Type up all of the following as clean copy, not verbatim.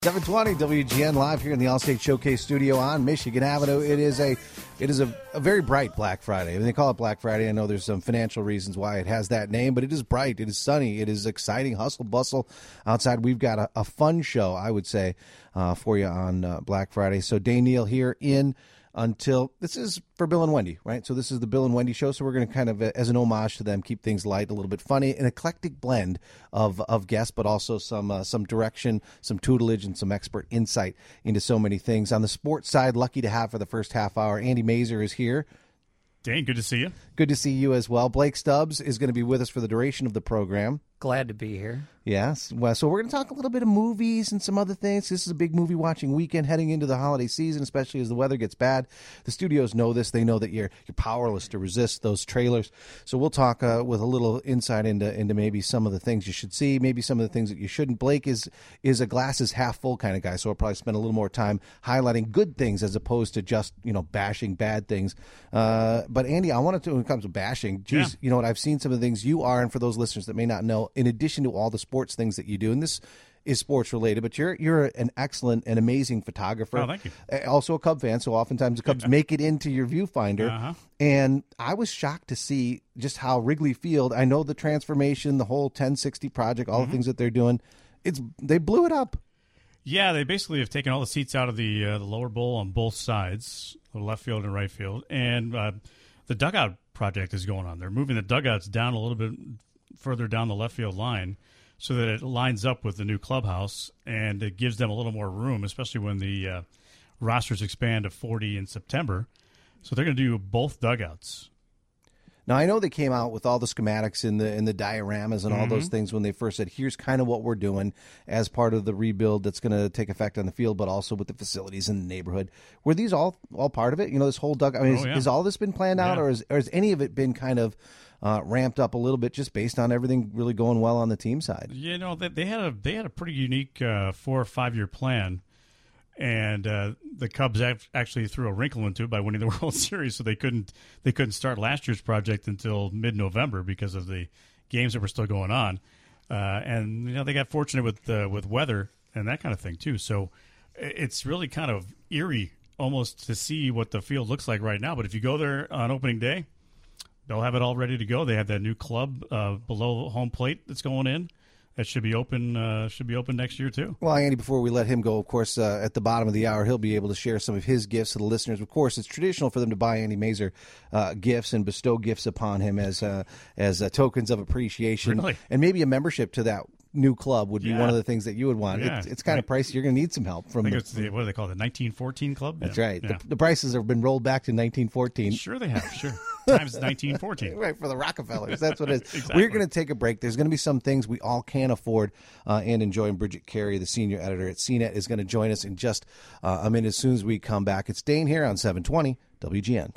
720 WGN live here in the Allstate Showcase studio on Michigan Avenue. It is a very bright Black Friday. They call it Black Friday. I know there's some financial reasons why it has that name, but it is bright. It is sunny. It is exciting. Hustle bustle outside. We've got a fun show, I would say, for you on Black Friday. So Dane Neal here in until this is for Bill and Wendy, right? So this is the Bill and Wendy show. So we're going to kind of, as an homage to them, keep things light, a little bit funny, an eclectic blend of guests, but also some direction, some tutelage, and some expert insight into so many things. On the sports side, lucky to have for the first half hour, Andy Mazer is here. Dane, good to see you. Good to see you as well. Blake Stubbs is going to be with us for the duration of the program. Glad to be here. Yes. Well, so we're going to talk a little bit of movies and some other things. This is a big movie-watching weekend heading into the holiday season, especially as the weather gets bad. The studios know this. They know that you're powerless to resist those trailers. So we'll talk with a little insight into maybe some of the things you should see, maybe some of the things that you shouldn't. Blake is a glasses half full kind of guy, so we'll probably spend a little more time highlighting good things as opposed to just bashing bad things. But Andy, I wanted to, when it comes to bashing, geez, you know what? I've seen some of the things you are, and for those listeners that may not know, in addition to all the sports things that you do, and this is sports related, but you're an excellent and amazing photographer. Oh, thank you. Also a Cub fan, so oftentimes the Cubs make it into your viewfinder. And I was shocked to see just how Wrigley Field, I know the transformation, the whole 1060 project, all the things that they're doing, they blew it up. Yeah, they basically have taken all the seats out of the lower bowl on both sides, the left field and right field, and the dugout project is going on. They're moving the dugouts down a little bit further down the left field line so that it lines up with the new clubhouse, and it gives them a little more room, especially when the rosters expand to 40 in September. So they're going to do both dugouts. Now, I know they came out with all the schematics in the dioramas and all those things when they first said, here's kind of what we're doing as part of the rebuild that's going to take effect on the field, but also with the facilities in the neighborhood. Were these all part of it? This whole dugout? I mean, has all this been planned out, or has any of it been kind of ramped up a little bit just based on everything really going well on the team side? They had a pretty unique 4 or 5 year plan, and the Cubs actually threw a wrinkle into it by winning the World Series, so they couldn't start last year's project until mid-November because of the games that were still going on, and they got fortunate with weather and that kind of thing too. So it's really kind of eerie almost to see what the field looks like right now. But if you go there on opening day, they'll have it all ready to go. They have that new club below home plate that's going in. That should be open next year, too. Well, Andy, before we let him go, of course, at the bottom of the hour, he'll be able to share some of his gifts to the listeners. Of course, it's traditional for them to buy Andy Mazer gifts and bestow gifts upon him as tokens of appreciation. Really? And maybe a membership to that new club would be one of the things that you would want. Yeah. It's kind of pricey. You're going to need some help from. I think it's what do they call it? The 1914 club. That's right. Yeah. The prices have been rolled back to 1914. Sure, they have. Sure. Times 1914. Right, for the Rockefellers. That's what it is. Exactly. We're going to take a break. There's going to be some things we all can afford and enjoy. And Bridget Carey, the senior editor at CNET, is going to join us in just a minute as soon as we come back. It's Dane here on 720 WGN.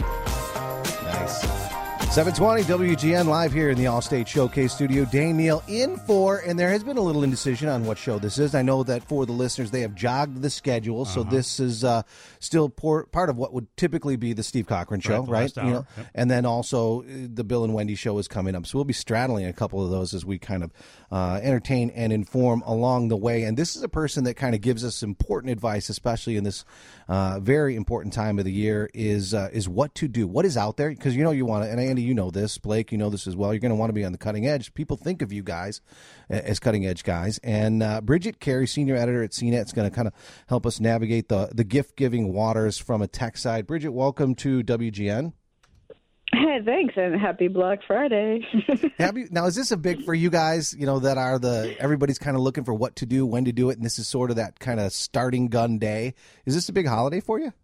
Nice. 720 WGN live here in the Allstate Showcase studio. Dane Neal in for, and there has been a little indecision on what show this is. I know that for the listeners, they have jogged the schedule, so this is still part of what would typically be the Steve Cochran show, right? Yep. And then also the Bill and Wendy show is coming up, so we'll be straddling a couple of those as we kind of entertain and inform along the way. And this is a person that kind of gives us important advice, especially in this very important time of the year, is what to do, what is out there, because you want to, and Andy, you know this, Blake, you know this as well. You're going to want to be on the cutting edge. People think of you guys as cutting edge guys. And Bridget Carey, senior editor at CNET, is going to kind of help us navigate the gift giving waters from a tech side. Bridget, welcome to WGN. Hey, thanks, and happy Black Friday. Now, is this a big for you guys? That are everybody's kind of looking for what to do, when to do it, and this is sort of that kind of starting gun day. Is this a big holiday for you?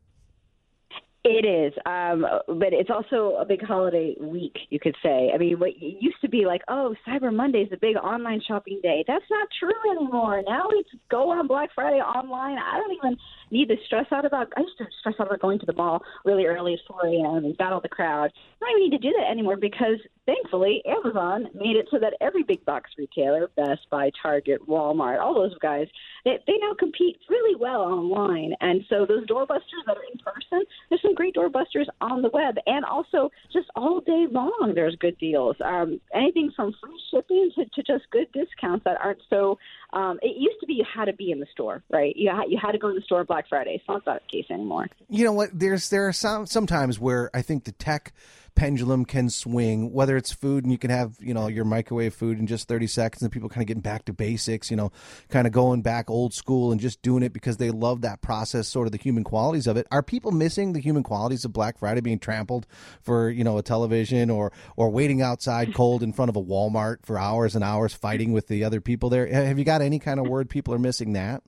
It is, but it's also a big holiday week, you could say. I mean, what used to be like, Cyber Monday is a big online shopping day. That's not true anymore. Now we go on Black Friday online. I don't even need to stress out about – I used to stress out about going to the mall really early at 4 a.m. and battle the crowd. I don't even need to do that anymore because, thankfully, Amazon made it so that every big box retailer, Best Buy, Target, Walmart, all those guys, they now compete really well online. And so those doorbusters that are in person, there's some great doorbusters on the web. And also just all day long there's good deals. Anything from free shipping to just good discounts that aren't so It used to be you had to be in the store, right? You had to go to the store Black Friday. It's not that case anymore. You know what? There are some times where I think the tech pendulum can swing, whether it's food and you can have, your microwave food in just 30 seconds and people kind of getting back to basics, kind of going back old school and just doing it because they love that process, sort of the human qualities of it. Are people missing the human qualities of Black Friday, being trampled for, a television or waiting outside cold in front of a Walmart for hours and hours fighting with the other people there? Have you got any kind of word people are missing that?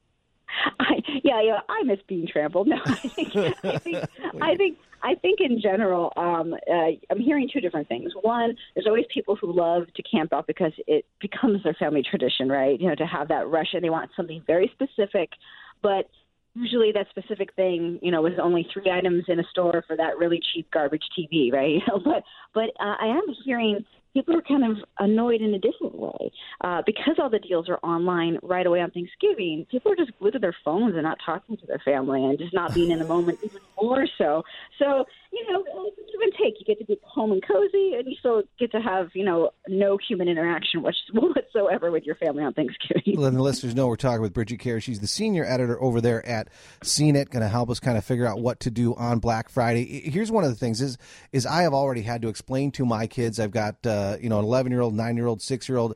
I miss being trampled. No, I think in general, I'm hearing two different things. One, there's always people who love to camp out because it becomes their family tradition, right? To have that rush, and they want something very specific, but usually that specific thing, was only 3 items in a store for that really cheap garbage TV, right? But I am hearing people are kind of annoyed in a different way because all the deals are online right away on Thanksgiving. People are just glued to their phones and not talking to their family and just not being in the moment even more so. So, it's give and take. You get to be home and cozy, and you still get to have, no human interaction whatsoever with your family on Thanksgiving. Letting the listeners know we're talking with Bridget Carey. She's the senior editor over there at CNET, going to help us kind of figure out what to do on Black Friday. Here's one of the things is I have already had to explain to my kids. I've got an 11-year-old, 9-year-old, 6-year-old,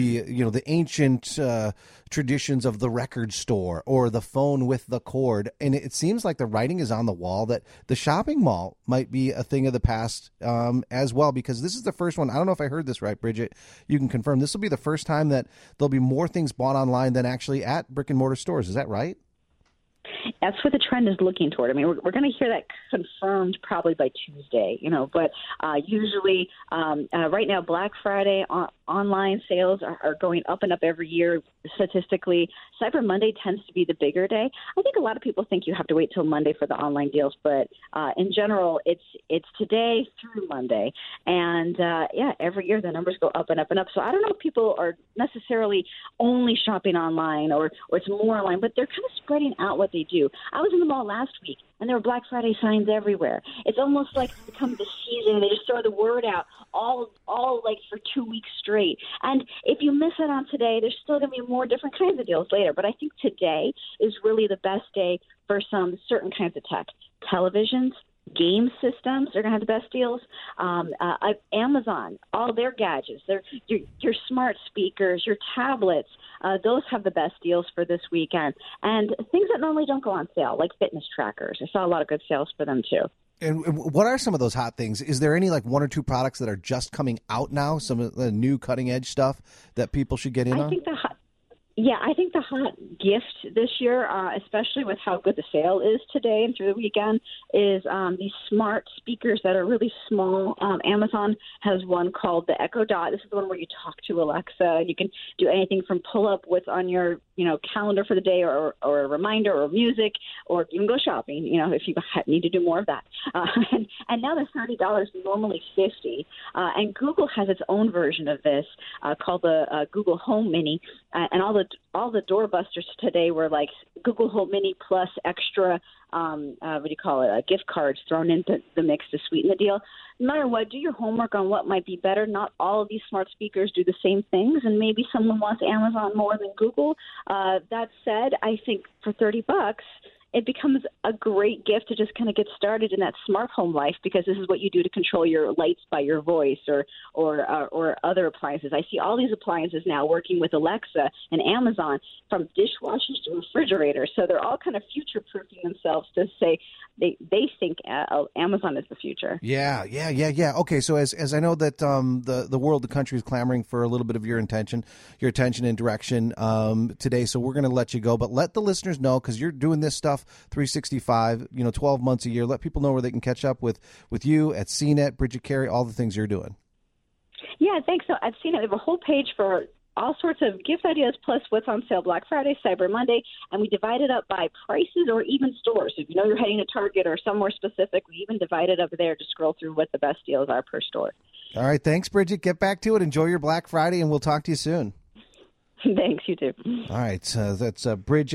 the ancient traditions of the record store or the phone with the cord, and it seems like the writing is on the wall that the shopping mall might be a thing of the past as well, because this is the first one. I don't know if I heard this right, Bridget. You can confirm this will be the first time that there'll be more things bought online than actually at brick and mortar stores. Is that right? That's what the trend is looking toward. I mean, we're going to hear that confirmed probably by Tuesday, but usually right now, Black Friday online sales are going up and up every year statistically. Cyber Monday tends to be the bigger day. I think a lot of people think you have to wait till Monday for the online deals, but in general, it's today through Monday. And every year the numbers go up and up and up. So I don't know if people are necessarily only shopping online or it's more online, but they're kind of spreading out what they do. I was in the mall last week, and there were Black Friday signs everywhere. It's almost like it's become the season. They just throw the word out all like for 2 weeks straight. And if you miss it on today, there's still going to be more different kinds of deals later. But I think today is really the best day for some certain kinds of tech. Televisions, game systems are going to have the best deals. Amazon, all their gadgets, your smart speakers, your tablets, those have the best deals for this weekend. And things that normally don't go on sale, like fitness trackers. I saw a lot of good sales for them, too. And what are some of those hot things? Is there any like 1 or 2 products that are just coming out now, some of the new cutting edge stuff that people should get in on? I think the hot gift this year, especially with how good the sale is today and through the weekend, is these smart speakers that are really small. Amazon has one called the Echo Dot. This is the one where you talk to Alexa. You can do anything from pull up what's on your calendar for the day or a reminder or music, or even go shopping, if you need to do more of that. And now they're $30, normally $50. And Google has its own version of this called the Google Home Mini. And all the doorbusters today were like Google Home Mini plus extra, gift cards thrown into the mix to sweeten the deal. No matter what, do your homework on what might be better. Not all of these smart speakers do the same things, and maybe someone wants Amazon more than Google. That said, I think for $30, it becomes a great gift to just kind of get started in that smart home life, because this is what you do to control your lights by your voice or other appliances. I see all these appliances now working with Alexa and Amazon, from dishwashers to refrigerators. So they're all kind of future-proofing themselves to say they think Amazon is the future. Yeah. Okay, so as I know that the world, the country is clamoring for a little bit of your attention and direction today, so we're going to let you go. But let the listeners know, because you're doing this stuff 365, 12 months a year. Let people know where they can catch up with you at CNET, Bridget Carey, all the things you're doing. Yeah, thanks. So at CNET, we have a whole page for all sorts of gift ideas, plus what's on sale Black Friday, Cyber Monday, and we divide it up by prices or even stores. If you're heading to Target or somewhere specific, we even divide it up there to scroll through what the best deals are per store. All right, thanks, Bridget. Get back to it. Enjoy your Black Friday, and we'll talk to you soon. Thanks, you too. All right, that's Bridget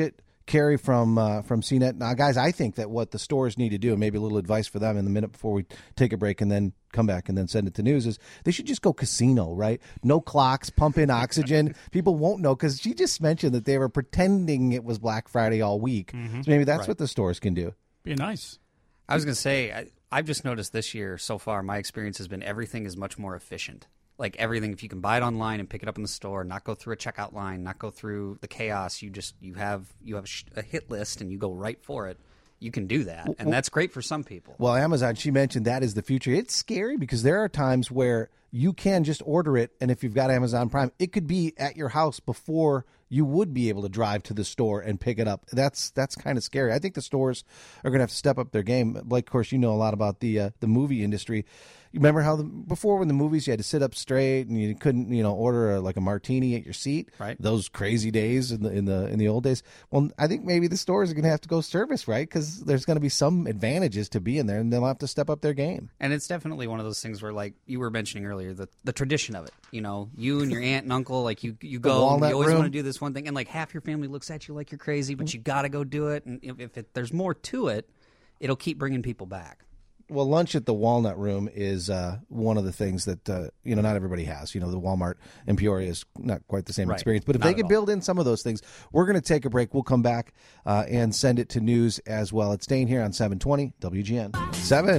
Carrie from CNET. Now, guys, I think that what the stores need to do, and maybe a little advice for them in the minute before we take a break and then come back and then send it to news, is they should just go casino, right? No clocks, pump in oxygen. People won't know because she just mentioned that they were pretending it was Black Friday all week. So maybe that's what the stores can do. Be nice. I was going to say, I've just noticed this year so far, my experience has been everything is much more efficient. Like everything, if you can buy it online and pick it up in the store, not go through a checkout line, not go through the chaos, you have a hit list and you go right for it. You can do that, and that's great for some people. Well, Amazon, she mentioned that is the future. It's scary because there are times where you can just order it, and if you've got Amazon Prime, it could be at your house before you would be able to drive to the store and pick it up. That's kind of scary. I think the stores are going to have to step up their game. Like, of course, you know a lot about the movie industry. You remember how before when the movies you had to sit up straight and you couldn't order a martini at your seat, right? Those crazy days in the old days. Well, I think maybe the stores are going to have to go service, right? Because there's going to be some advantages to being there, and they'll have to step up their game. And it's definitely one of those things where, like you were mentioning earlier, the tradition of it. You and your aunt and uncle, like you go, and you always want to do this one thing, and like half your family looks at you like you're crazy, but you got to go do it. And if there's more to it, it'll keep bringing people back. Well, lunch at the Walnut Room is one of the things that not everybody has. The Walmart in Peoria is not quite the same experience. But if they could build in some of those things, we're going to take a break. We'll come back and send it to news as well. It's staying here on 720 WGN.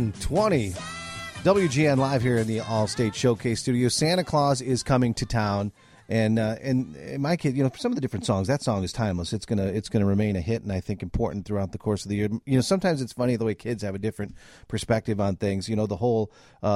720 WGN live here in the Allstate Showcase Studio. Santa Claus is coming to town. And my kid, some of the different songs, that song is timeless. It's gonna remain a hit, and I think important throughout the course of the year. Sometimes it's funny the way kids have a different perspective on things. The whole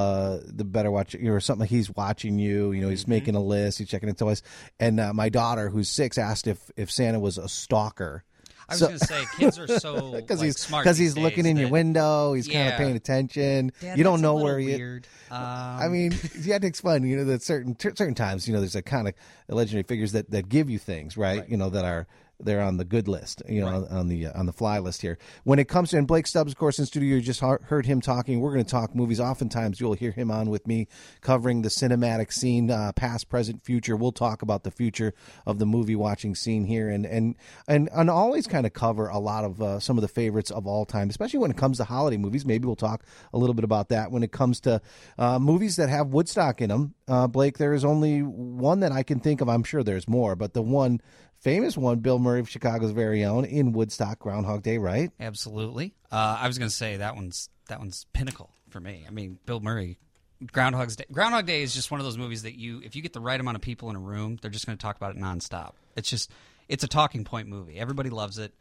the better watch, or something like he's watching you. He's making a list, he's checking it twice. And my daughter, who's 6, asked if Santa was a stalker. I was going to say, kids are so smart because he's looking in your window. He's kind of paying attention. Dad, you don't know where he is. I mean, you have to explain. That certain times, there's a kind of legendary figures that give you things, right? That they're on the good list, on the fly list here. When it comes to, and Blake Stubbs, of course, in studio, you just heard him talking. We're going to talk movies. Oftentimes, you'll hear him on with me covering the cinematic scene, past, present, future. We'll talk about the future of the movie watching scene here, and always kind of cover a lot of some of the favorites of all time, especially when it comes to holiday movies. Maybe we'll talk a little bit about that. When it comes to movies that have Woodstock in them, Blake, there is only one that I can think of. I'm sure there's more, but the one famous one, Bill Murray of Chicago's very own, in Woodstock, Groundhog Day, right? Absolutely. I was going to say that one's pinnacle for me. I mean, Bill Murray, Groundhog Day is just one of those movies that if you get the right amount of people in a room, they're just going to talk about it nonstop. It's a talking point movie. Everybody loves it.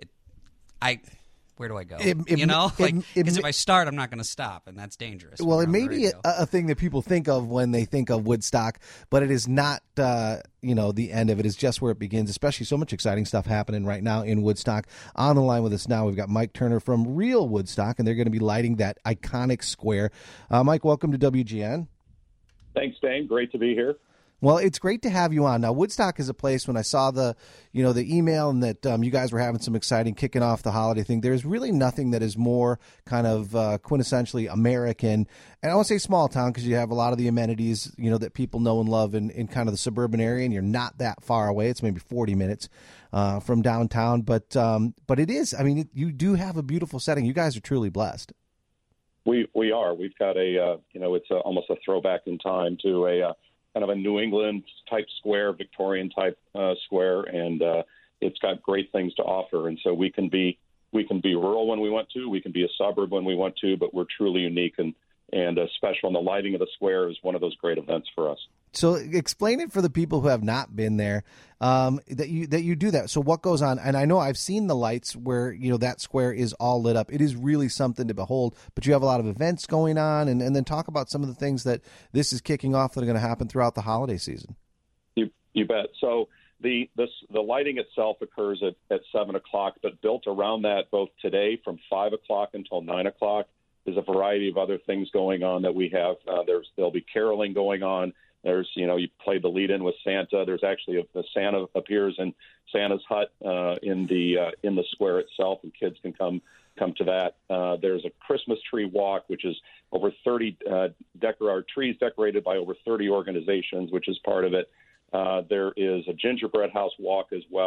Where do I go? Because if I start, I'm not going to stop, and that's dangerous. Well, it may be a thing that people think of when they think of Woodstock, but it is not, the end of it. Is just where it begins, especially so much exciting stuff happening right now in Woodstock. On the line with us now, we've got Mike Turner from Real Woodstock, and they're going to be lighting that iconic square. Mike, welcome to WGN. Thanks, Dane. Great to be here. Well, it's great to have you on. Now, Woodstock is a place, when I saw the email and that you guys were having some exciting kicking off the holiday thing, there's really nothing that is more kind of quintessentially American. And I won't say small town because you have a lot of the amenities, that people know and love in kind of the suburban area, and you're not that far away. It's maybe 40 minutes from downtown. But it is, you do have a beautiful setting. You guys are truly blessed. We are. We've got it's almost a throwback in time to a kind of a New England type square, Victorian type square, and it's got great things to offer. And so we can be rural when we want to, we can be a suburb when we want to, but we're truly unique and special. And the lighting of the square is one of those great events for us. So explain it for the people who have not been there, that you do that. So what goes on? And I know I've seen the lights where, that square is all lit up. It is really something to behold, but you have a lot of events going on, and then talk about some of the things that this is kicking off that are going to happen throughout the holiday season. You bet. So the lighting itself occurs at 7 o'clock, but built around that both today from 5 o'clock until 9 o'clock is a variety of other things going on that we have. There'll be caroling going on. There's, you played the lead in with Santa. There's actually a Santa appears in Santa's hut in the square itself, and kids can come to that. There's a Christmas tree walk, which is over 30 trees decorated by over 30 organizations, which is part of it. There is a gingerbread house walk as well.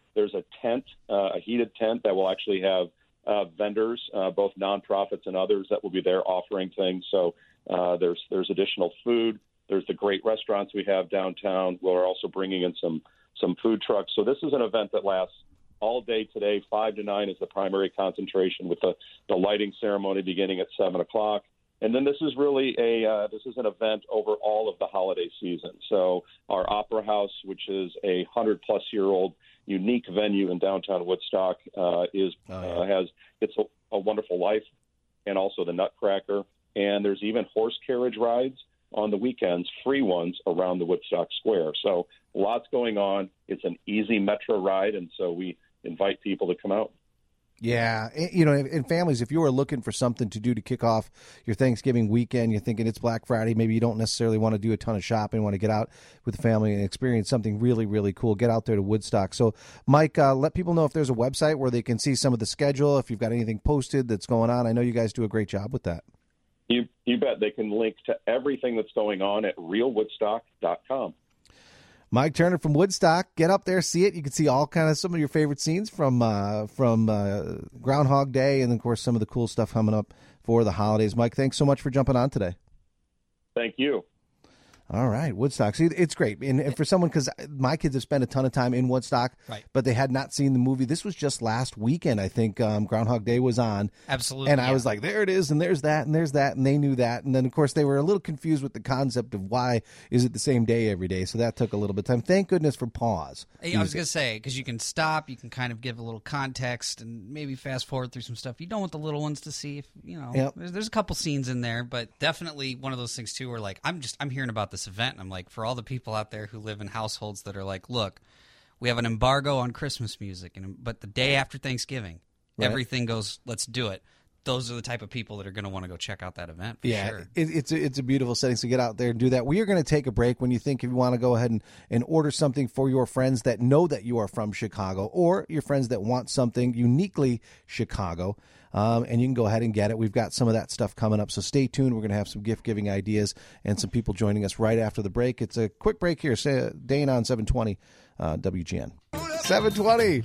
There's a tent, a heated tent that will actually have vendors, both nonprofits and others that will be there offering things. So there's additional food. There's the great restaurants we have downtown. We're also bringing in some food trucks. So this is an event that lasts all day today. 5 to 9 is the primary concentration, with the lighting ceremony beginning at 7 o'clock. And then this is really this is an event over all of the holiday season. So our Opera House, which is a 100-plus-year-old unique venue in downtown Woodstock, has It's a Wonderful Life, and also the Nutcracker. And there's even horse carriage rides on the weekends, free ones around the Woodstock Square. So lots going on. It's an easy metro ride, and so we invite people to come out. Yeah, in families, if you are looking for something to do to kick off your Thanksgiving weekend, you're thinking it's Black Friday, maybe you don't necessarily want to do a ton of shopping, want to get out with the family and experience something really, really cool, get out there to Woodstock. So, Mike, let people know if there's a website where they can see some of the schedule, if you've got anything posted that's going on. I know you guys do a great job with that. You bet. They can link to everything that's going on at realwoodstock.com. Mike Turner from Woodstock. Get up there, see it. You can see all kind of some of your favorite scenes from Groundhog Day, and of course some of the cool stuff coming up for the holidays. Mike, thanks so much for jumping on today. Thank you. All right, Woodstock. See, it's great. And for someone, because my kids have spent a ton of time in Woodstock, right, but they had not seen the movie. This was just last weekend, I think. Groundhog Day was on. Absolutely. And I was like, there it is, and there's that, and there's that, and they knew that. And then, of course, they were a little confused with the concept of why is it the same day every day. So that took a little bit of time. Thank goodness for pause. I was going to say, because you can stop, you can kind of give a little context and maybe fast forward through some stuff you don't want the little ones to see. If Yep. there's a couple scenes in there, but definitely one of those things, too, where like, I'm hearing about this event, and I'm like, for all the people out there who live in households that are like, look, we have an embargo on Christmas music, but the day after Thanksgiving, everything goes, let's do it. Those are the type of people that are going to want to go check out that event. For sure. It's a beautiful setting, so get out there and do that. We are going to take a break. When you think if you want to go ahead and order something for your friends that know that you are from Chicago, or your friends that want something uniquely Chicago, and you can go ahead and get it. We've got some of that stuff coming up, so stay tuned. We're going to have some gift-giving ideas and some people joining us right after the break. It's a quick break here. Dane on 720 WGN. 720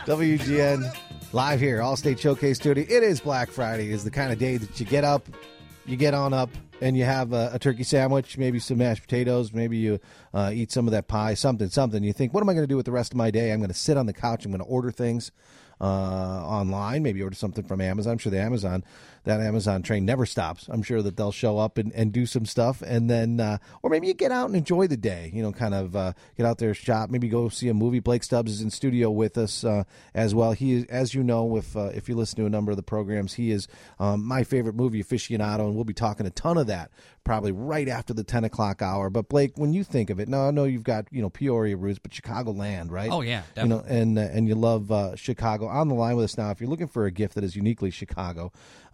WGN. Live here, Allstate Showcase Studio. It is Black Friday. It's the kind of day that you get up, you get on up, and you have a turkey sandwich, maybe some mashed potatoes, maybe you eat some of that pie, something. You think, what am I going to do with the rest of my day? I'm going to sit on the couch. I'm going to order things online, maybe order something from Amazon. I'm sure that Amazon train never stops. I'm sure that they'll show up and do some stuff, and then or maybe you get out and enjoy the day, kind of get out there, shop, maybe go see a movie. Blake Stubbs is in studio with us as well. He is, as you know, if you listen to a number of the programs, he is my favorite movie aficionado, and we'll be talking a ton of that probably right after the 10 o'clock hour. But Blake, when you think of it, now I know you've got Peoria roots, but Chicagoland, right? Oh yeah, definitely. And you love Chicago. On the line with us now, if you're looking for a gift that is uniquely Chicago,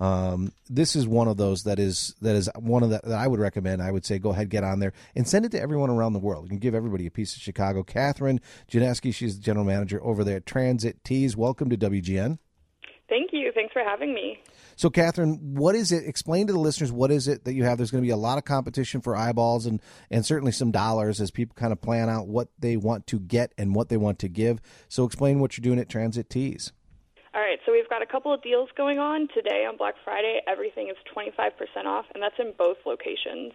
this is one of those that is one of that I would recommend. I would say go ahead, get on there, and send it to everyone around the world. You can give everybody a piece of Chicago. Catherine Janeski, she's the general manager over there at Transit Tees. Welcome to WGN. Thank you. Thanks for having me. So, Catherine, what is it? Explain to the listeners, what is it that you have? There's going to be a lot of competition for eyeballs and certainly some dollars as people kind of plan out what they want to get and what they want to give. So explain what you're doing at Transit Tees. All right, so we've got a couple of deals going on today on Black Friday. Everything is 25% off, and that's in both locations.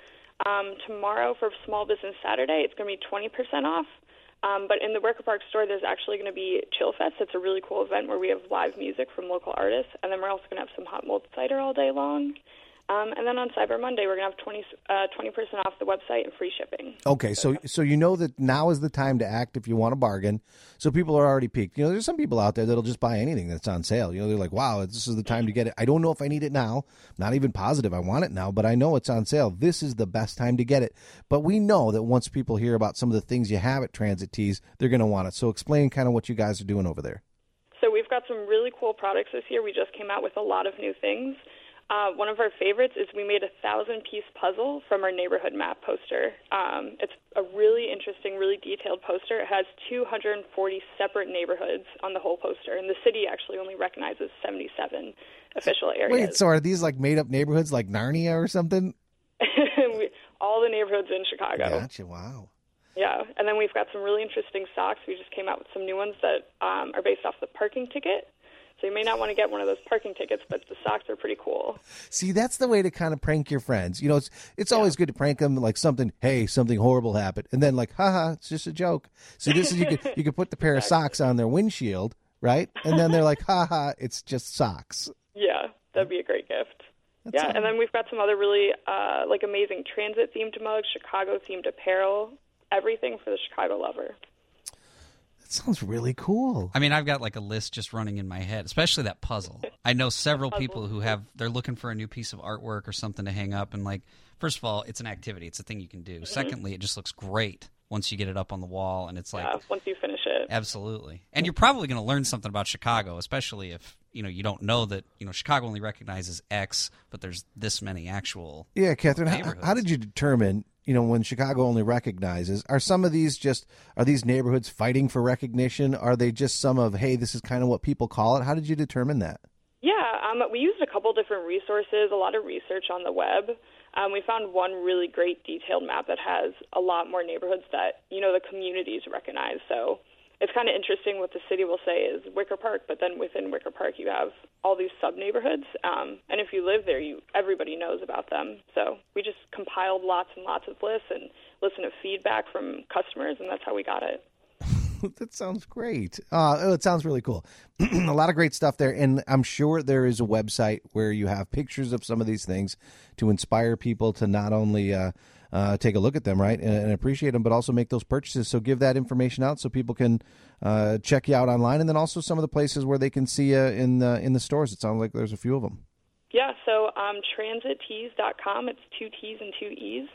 Tomorrow for Small Business Saturday, it's going to be 20% off. But in the Wicker Park store, there's actually going to be Chill Fest. It's a really cool event where we have live music from local artists, and then we're also going to have some hot mulled cider all day long. And then on Cyber Monday, we're going to have 20% off the website and free shipping. Okay, so you know that now is the time to act if you want to bargain. So people are already peaked. There's some people out there that'll just buy anything that's on sale. They're like, wow, this is the time to get it. I don't know if I need it now. Not even positive I want it now, but I know it's on sale. This is the best time to get it. But we know that once people hear about some of the things you have at Transit Tees, they're going to want it. So explain kind of what you guys are doing over there. So we've got some really cool products this year. We just came out with a lot of new things. One of our favorites is we made a 1,000-piece puzzle from our neighborhood map poster. It's a really interesting, really detailed poster. It has 240 separate neighborhoods on the whole poster, and the city actually only recognizes 77 official areas. Wait, so are these like made-up neighborhoods like Narnia or something? All the neighborhoods in Chicago. Gotcha, wow. Yeah, and then we've got some really interesting socks. We just came out with some new ones that are based off the parking ticket. So you may not want to get one of those parking tickets, but the socks are pretty cool. See, that's the way to kind of prank your friends. You know, it's always good to prank them like something horrible happened, and then like, haha, it's just a joke. So this is you could put the pair of socks on their windshield, right? And then they're like, haha, it's just socks. Yeah, that'd be a great gift. And then we've got some other really like amazing transit themed mugs, Chicago themed apparel, everything for the Chicago lover. Sounds really cool. I mean, I've got like a list just running in my head, especially that puzzle. I know several people who they're looking for a new piece of artwork or something to hang up. And like, first of all, it's an activity. It's a thing you can do. Secondly, it just looks great once you get it up on the wall. And it's like, once you finish it. Absolutely. And you're probably going to learn something about Chicago, especially if, you don't know that, Chicago only recognizes X, but there's this many actual. Yeah, Catherine, how did you determine, when Chicago only recognizes, are some of these are these neighborhoods fighting for recognition? Are they just some of, hey, this is kind of what people call it? How did you determine that? Yeah, we used a couple different resources, a lot of research on the web. We found one really great detailed map that has a lot more neighborhoods that, the communities recognize. So it's kind of interesting what the city will say is Wicker Park, but then within Wicker Park you have all these sub-neighborhoods. And if you live there, everybody knows about them. So we just compiled lots and lots of lists and listened to feedback from customers, and that's how we got it. That sounds great. It sounds really cool. A lot of great stuff there. And I'm sure there is a website where you have pictures of some of these things to inspire people to not only take a look at them, right, and appreciate them, but also make those purchases. So give that information out so people can check you out online, and then also some of the places where they can see you in the stores. It sounds like there's a few of them. Yeah, so transittees.com. It's 2 T's and 2 E's.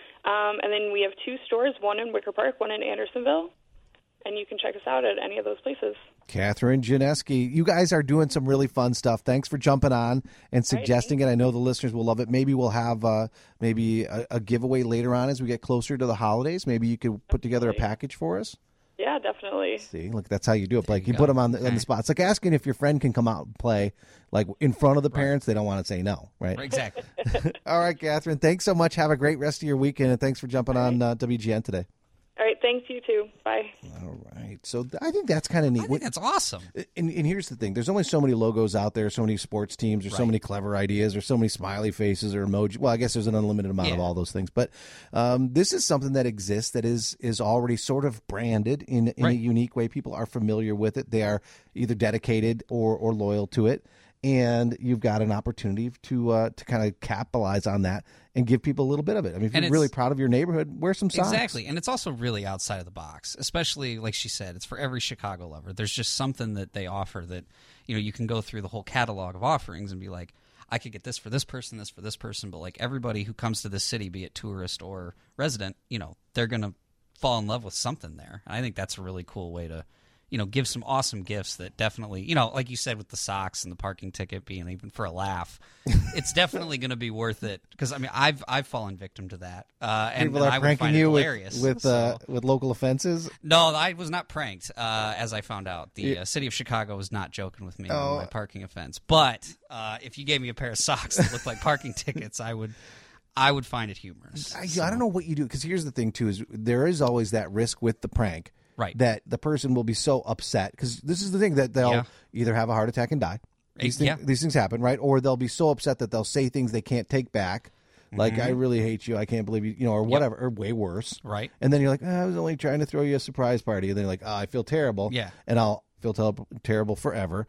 And then we have 2 stores, one in Wicker Park, one in Andersonville. And you can check us out at any of those places. Catherine Janeski, you guys are doing some really fun stuff. Thanks for jumping on and suggesting it. I know the listeners will love it. Maybe we'll have maybe a giveaway later on as we get closer to the holidays. Maybe you could put together a package for us. Yeah, definitely. See, look, that's how you do it, Blake. You put them on the spot. It's like asking if your friend can come out and play, like in front of the parents. They don't want to say no, right? Exactly. All right, Catherine. Thanks so much. Have a great rest of your weekend, and thanks for jumping on WGN today. All right, thanks, you too. Bye. All right. So I think that's kind of neat. I think that's awesome. And here's the thing. There's only so many logos out there, so many sports teams, there's so many clever ideas, there's so many smiley faces or emoji. Well, I guess there's an unlimited amount of all those things. But this is something that exists that is already sort of branded in a unique way. People are familiar with it. They are either dedicated or loyal to it. And you've got an opportunity to kind of capitalize on that and give people a little bit of it. I mean, if you're really proud of your neighborhood, wear some socks. Exactly. And it's also really outside of the box, especially, like she said, it's for every Chicago lover. There's just something that they offer that, you can go through the whole catalog of offerings and be like, I could get this for this person, this for this person. But like everybody who comes to this city, be it tourist or resident, they're going to fall in love with something there. And I think that's a really cool way to give some awesome gifts that definitely, like you said with the socks and the parking ticket being even for a laugh, it's definitely going to be worth it. Because I mean, I've fallen victim to that, and people are I would pranking find it you hilarious with local offenses. No, I was not pranked. As I found out, the city of Chicago was not joking with me on my parking offense. But if you gave me a pair of socks that looked like parking tickets, I would find it humorous. I don't know what you do, because here's the thing too: is there is always that risk with the prank. Right. That the person will be so upset, because this is the thing, that they'll either have a heart attack and die. These things happen, right? Or they'll be so upset that they'll say things they can't take back. Like, I really hate you. I can't believe you, or whatever, or way worse. Right. And then you're like, I was only trying to throw you a surprise party. And then you're like, I feel terrible. Yeah. And I'll feel terrible forever.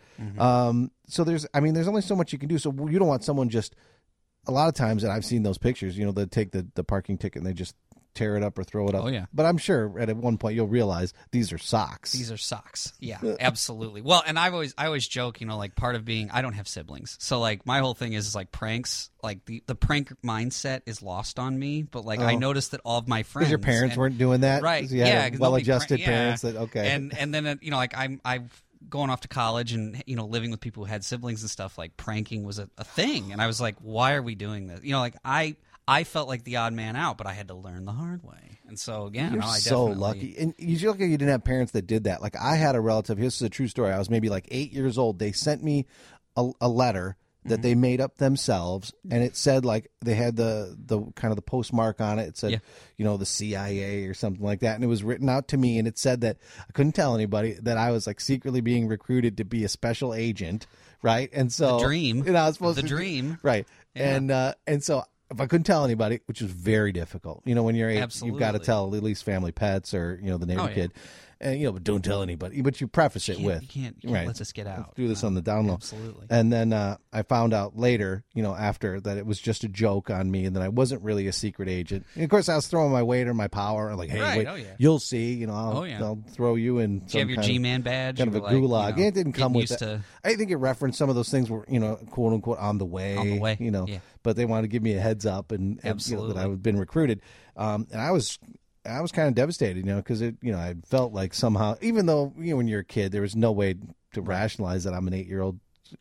So there's only so much you can do. So you don't want someone just, a lot of times, and I've seen those pictures, they take the parking ticket and they just tear it up or throw it up. Oh, yeah. But I'm sure at one point you'll realize these are socks. These are socks. Yeah, absolutely. Well, and I always joke, like part of being, I don't have siblings. So like my whole thing is like pranks, like the prank mindset is lost on me. But like I noticed that all of my friends. Because your parents weren't doing that? Right. Yeah. Well-adjusted parents that, okay. And then, like I've going off to college and, living with people who had siblings and stuff, like pranking was a thing. And I was like, why are we doing this? Like I felt like the odd man out, but I had to learn the hard way. And so, again, I so lucky. And you're lucky you didn't have parents that did that. Like, I had a relative, this is a true story. I was maybe like 8 years old. They sent me a letter that they made up themselves, and it said like they had the kind of the postmark on it. It said, the CIA or something like that, and it was written out to me, and it said that I couldn't tell anybody that I was like secretly being recruited to be a special agent, right? And so The dream. I was supposed The to dream. right? Yeah. And so if I couldn't tell anybody, which was very difficult, when you're 8, you've got to Absolutely. tell at least family pets or the neighbor Oh, yeah. kid. And but don't tell anybody. But you preface it with, You can't right, let this get out. let's do this on the down low. Absolutely. And then I found out later, after that it was just a joke on me, and that I wasn't really a secret agent. And of course, I was throwing my weight or my power, and like, hey, Right. wait, Oh, yeah. you'll see. I'll, Oh, yeah. I'll throw you in. Do you have your G-Man badge? Kind of You a were like, gulag. It didn't come getting with used that. to I think it referenced some of those things were, quote unquote, on the way. On the way, yeah. But they wanted to give me a heads up and that Absolutely. I had been recruited. And I was kind of devastated, because I felt like somehow, even though when you're a kid, there was no way to rationalize that I'm an 8-year-old,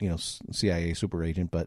CIA super agent, but.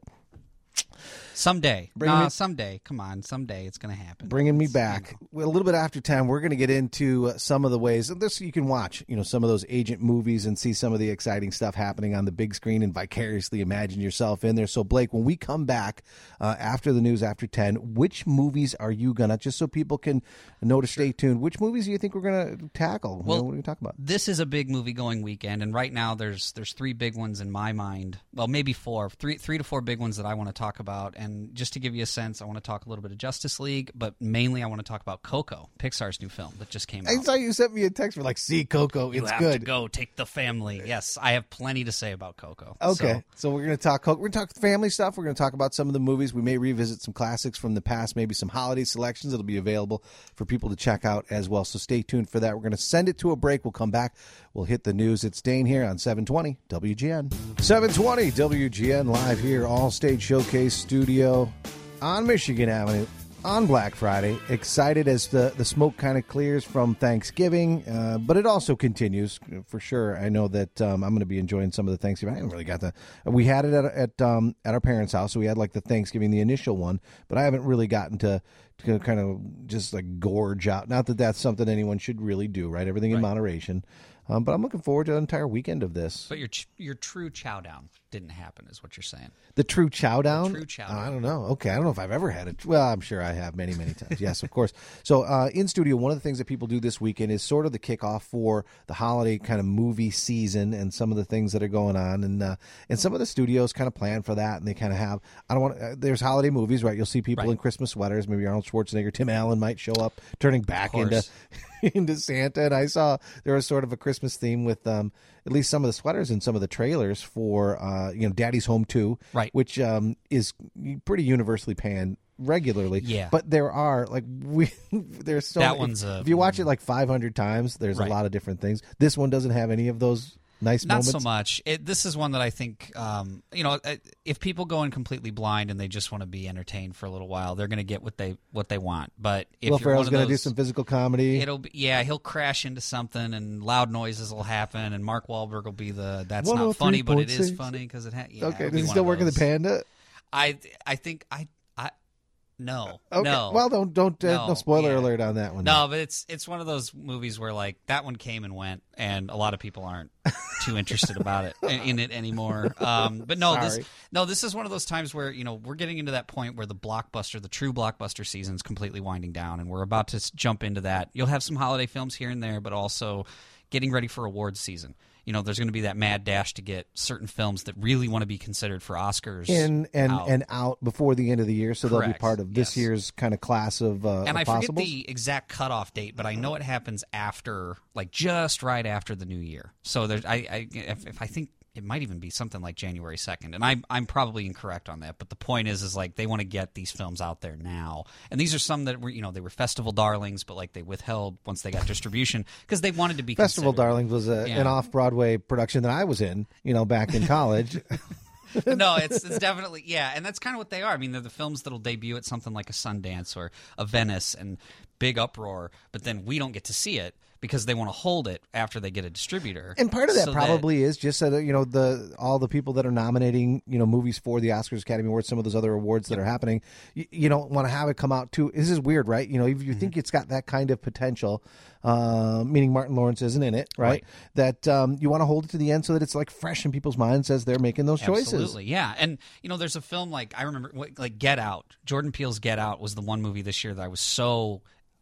someday. Someday. Come on, someday it's going to happen. Bringing me It's, back. Well, a little bit after 10, we're going to get into some of the ways this you can watch, some of those agent movies and see some of the exciting stuff happening on the big screen and vicariously imagine yourself in there. So, Blake, when we come back after the news after 10, which movies are you going to, just so people can know to stay tuned, which movies do you think we're going to tackle? Well, what are we talking about? This is a big movie going weekend, and right now there's 3 big ones in my mind. Well, maybe 4, 3 to 4 big ones that I want to talk about. And just to give you a sense, I want to talk a little bit of Justice League, but mainly I want to talk about Coco, Pixar's new film that just came out. I saw you sent me a text for like, see, Coco, You it's have good. to go take the family. Yes, I have plenty to say about Coco. Okay, so we're going to talk Coco. We're going to talk family stuff. We're going to talk about some of the movies. We may revisit some classics from the past, maybe some holiday selections that'll be available for people to check out as well. So stay tuned for that. We're going to send it to a break. We'll come back. We'll hit the news. It's Dane here on 720 WGN. 720 WGN live here, All Stage Showcase Studio on Michigan Avenue on Black Friday. Excited as the smoke kind of clears from Thanksgiving, but it also continues for sure. I know that I'm going to be enjoying some of the Thanksgiving. I haven't really got we had it at our parents' house, so we had like the Thanksgiving, the initial one, but I haven't really gotten to kind of just like gorge out. Not that that's something anyone should really do, right? Everything in moderation. But I'm looking forward to an entire weekend of this. But your true chow down didn't happen, is what you're saying. The true chow down? The true chow down. I don't know. Okay, I don't know if I've ever had it. Well, I'm sure I have many, many times. Yes, of course. So in studio, one of the things that people do this weekend is sort of the kickoff for the holiday kind of movie season and some of the things that are going on. And some of the studios kind of plan for that, and they kind of have, there's holiday movies, right? You'll see people in Christmas sweaters. Maybe Arnold Schwarzenegger, Tim Allen might show up turning back into Santa. And I saw there was sort of a Christmas theme with at least some of the sweaters and some of the trailers for Daddy's Home 2, right, which is pretty universally panned regularly. Yeah, but there are there's so that many, one's if you watch it like 500 times, there's a lot of different things. This one doesn't have any of those nice Not moments. so much. This is one that I think, if people go in completely blind and they just want to be entertained for a little while, they're going to get what they want. But if Will you're Ferrell's going to do some physical comedy. he'll crash into something and loud noises will happen, and Mark Wahlberg will be that's not 103.6. funny, but it is funny because Okay, does he still work in the Panda? I think no. Okay. No. Well, don't no spoiler alert on that one. No, but it's one of those movies where like that one came and went, and a lot of people aren't too interested about it in it anymore. But no, this is one of those times where we're getting into that point where the true blockbuster season is completely winding down, and we're about to jump into that. You'll have some holiday films here and there, but also getting ready for awards season. There's going to be that mad dash to get certain films that really want to be considered for Oscars out before the end of the year, so they'll be part of this year's kind of class of and I possibles. forget the exact cutoff date, but I know it happens after, like just right after the new year. So there's if I think it might even be something like January 2nd, and I'm probably incorrect on that. But the point is like they want to get these films out there now, and these are some that were they were festival darlings, but like they withheld once they got distribution because they wanted to be Festival considered. Darlings was an off-Broadway production that I was in, back in college. No, it's definitely and that's kind of what they are. I mean, they're the films that'll debut at something like a Sundance or a Venice and big uproar, but then we don't get to see it. because they want to hold it after they get a distributor. And part of that So probably is just that, all the people that are nominating, movies for the Oscars, Academy Awards, some of those other awards that are happening, you don't want to have it come out too. This is weird, right? If you think it's got that kind of potential, meaning Martin Lawrence isn't in it, right? That you want to hold it to the end so that it's like fresh in people's minds as they're making those choices. Absolutely, yeah. And there's a film like I remember, like Get Out. Jordan Peele's Get Out was the one movie this year that I was so,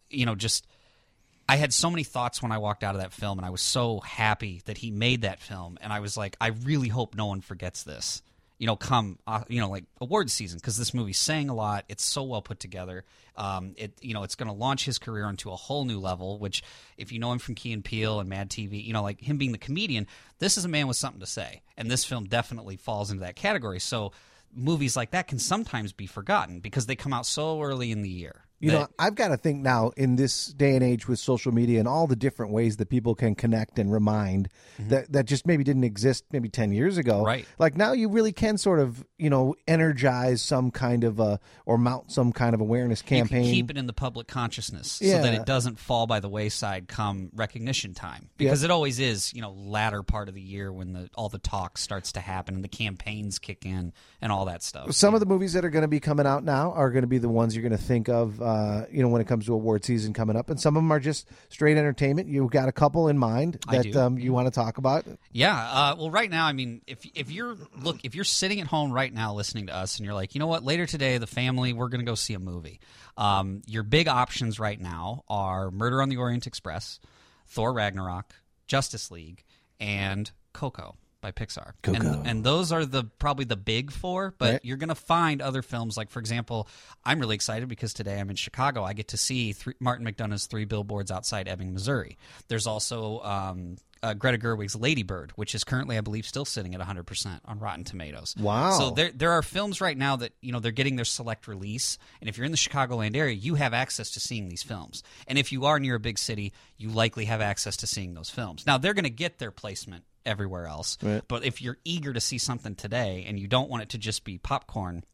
I had so many thoughts when I walked out of that film, and I was so happy that he made that film. And I was like, I really hope no one forgets this. Come like awards season, because this movie's saying a lot. It's so well put together. It's going to launch his career onto a whole new level. Which, if you know him from Key and Peele and Mad TV, like him being the comedian, this is a man with something to say, and this film definitely falls into that category. So movies like that can sometimes be forgotten because they come out so early in the year. I've got to think now in this day and age with social media and all the different ways that people can connect and remind that just maybe didn't exist maybe 10 years ago. Right. Like now you really can sort of, energize some kind of or mount some kind of awareness campaign. You can keep it in the public consciousness so that it doesn't fall by the wayside come recognition time. Because it always is, latter part of the year when all the talk starts to happen and the campaigns kick in and all that stuff. Some of the movies that are going to be coming out now are going to be the ones you're going to think of when it comes to award season coming up, and some of them are just straight entertainment. You've got a couple in mind that you want to talk about. Yeah. Well, right now, I mean, if you're sitting at home right now listening to us, and you're like, you know what, later today, the family, we're going to go see a movie. Your big options right now are Murder on the Orient Express, Thor Ragnarok, Justice League, and Coco by Pixar. And those are probably the big four, but you're going to find other films. Like, for example, I'm really excited because today I'm in Chicago. I get to see Martin McDonagh's 3 Billboards Outside Ebbing, Missouri. There's also Greta Gerwig's Lady Bird, which is currently, I believe, still sitting at 100% on Rotten Tomatoes. Wow. So there are films right now that, they're getting their select release. And if you're in the Chicagoland area, you have access to seeing these films. And if you are near a big city, you likely have access to seeing those films. Now, they're going to get their placement everywhere else. Right. But if you're eager to see something today and you don't want it to just be popcorn,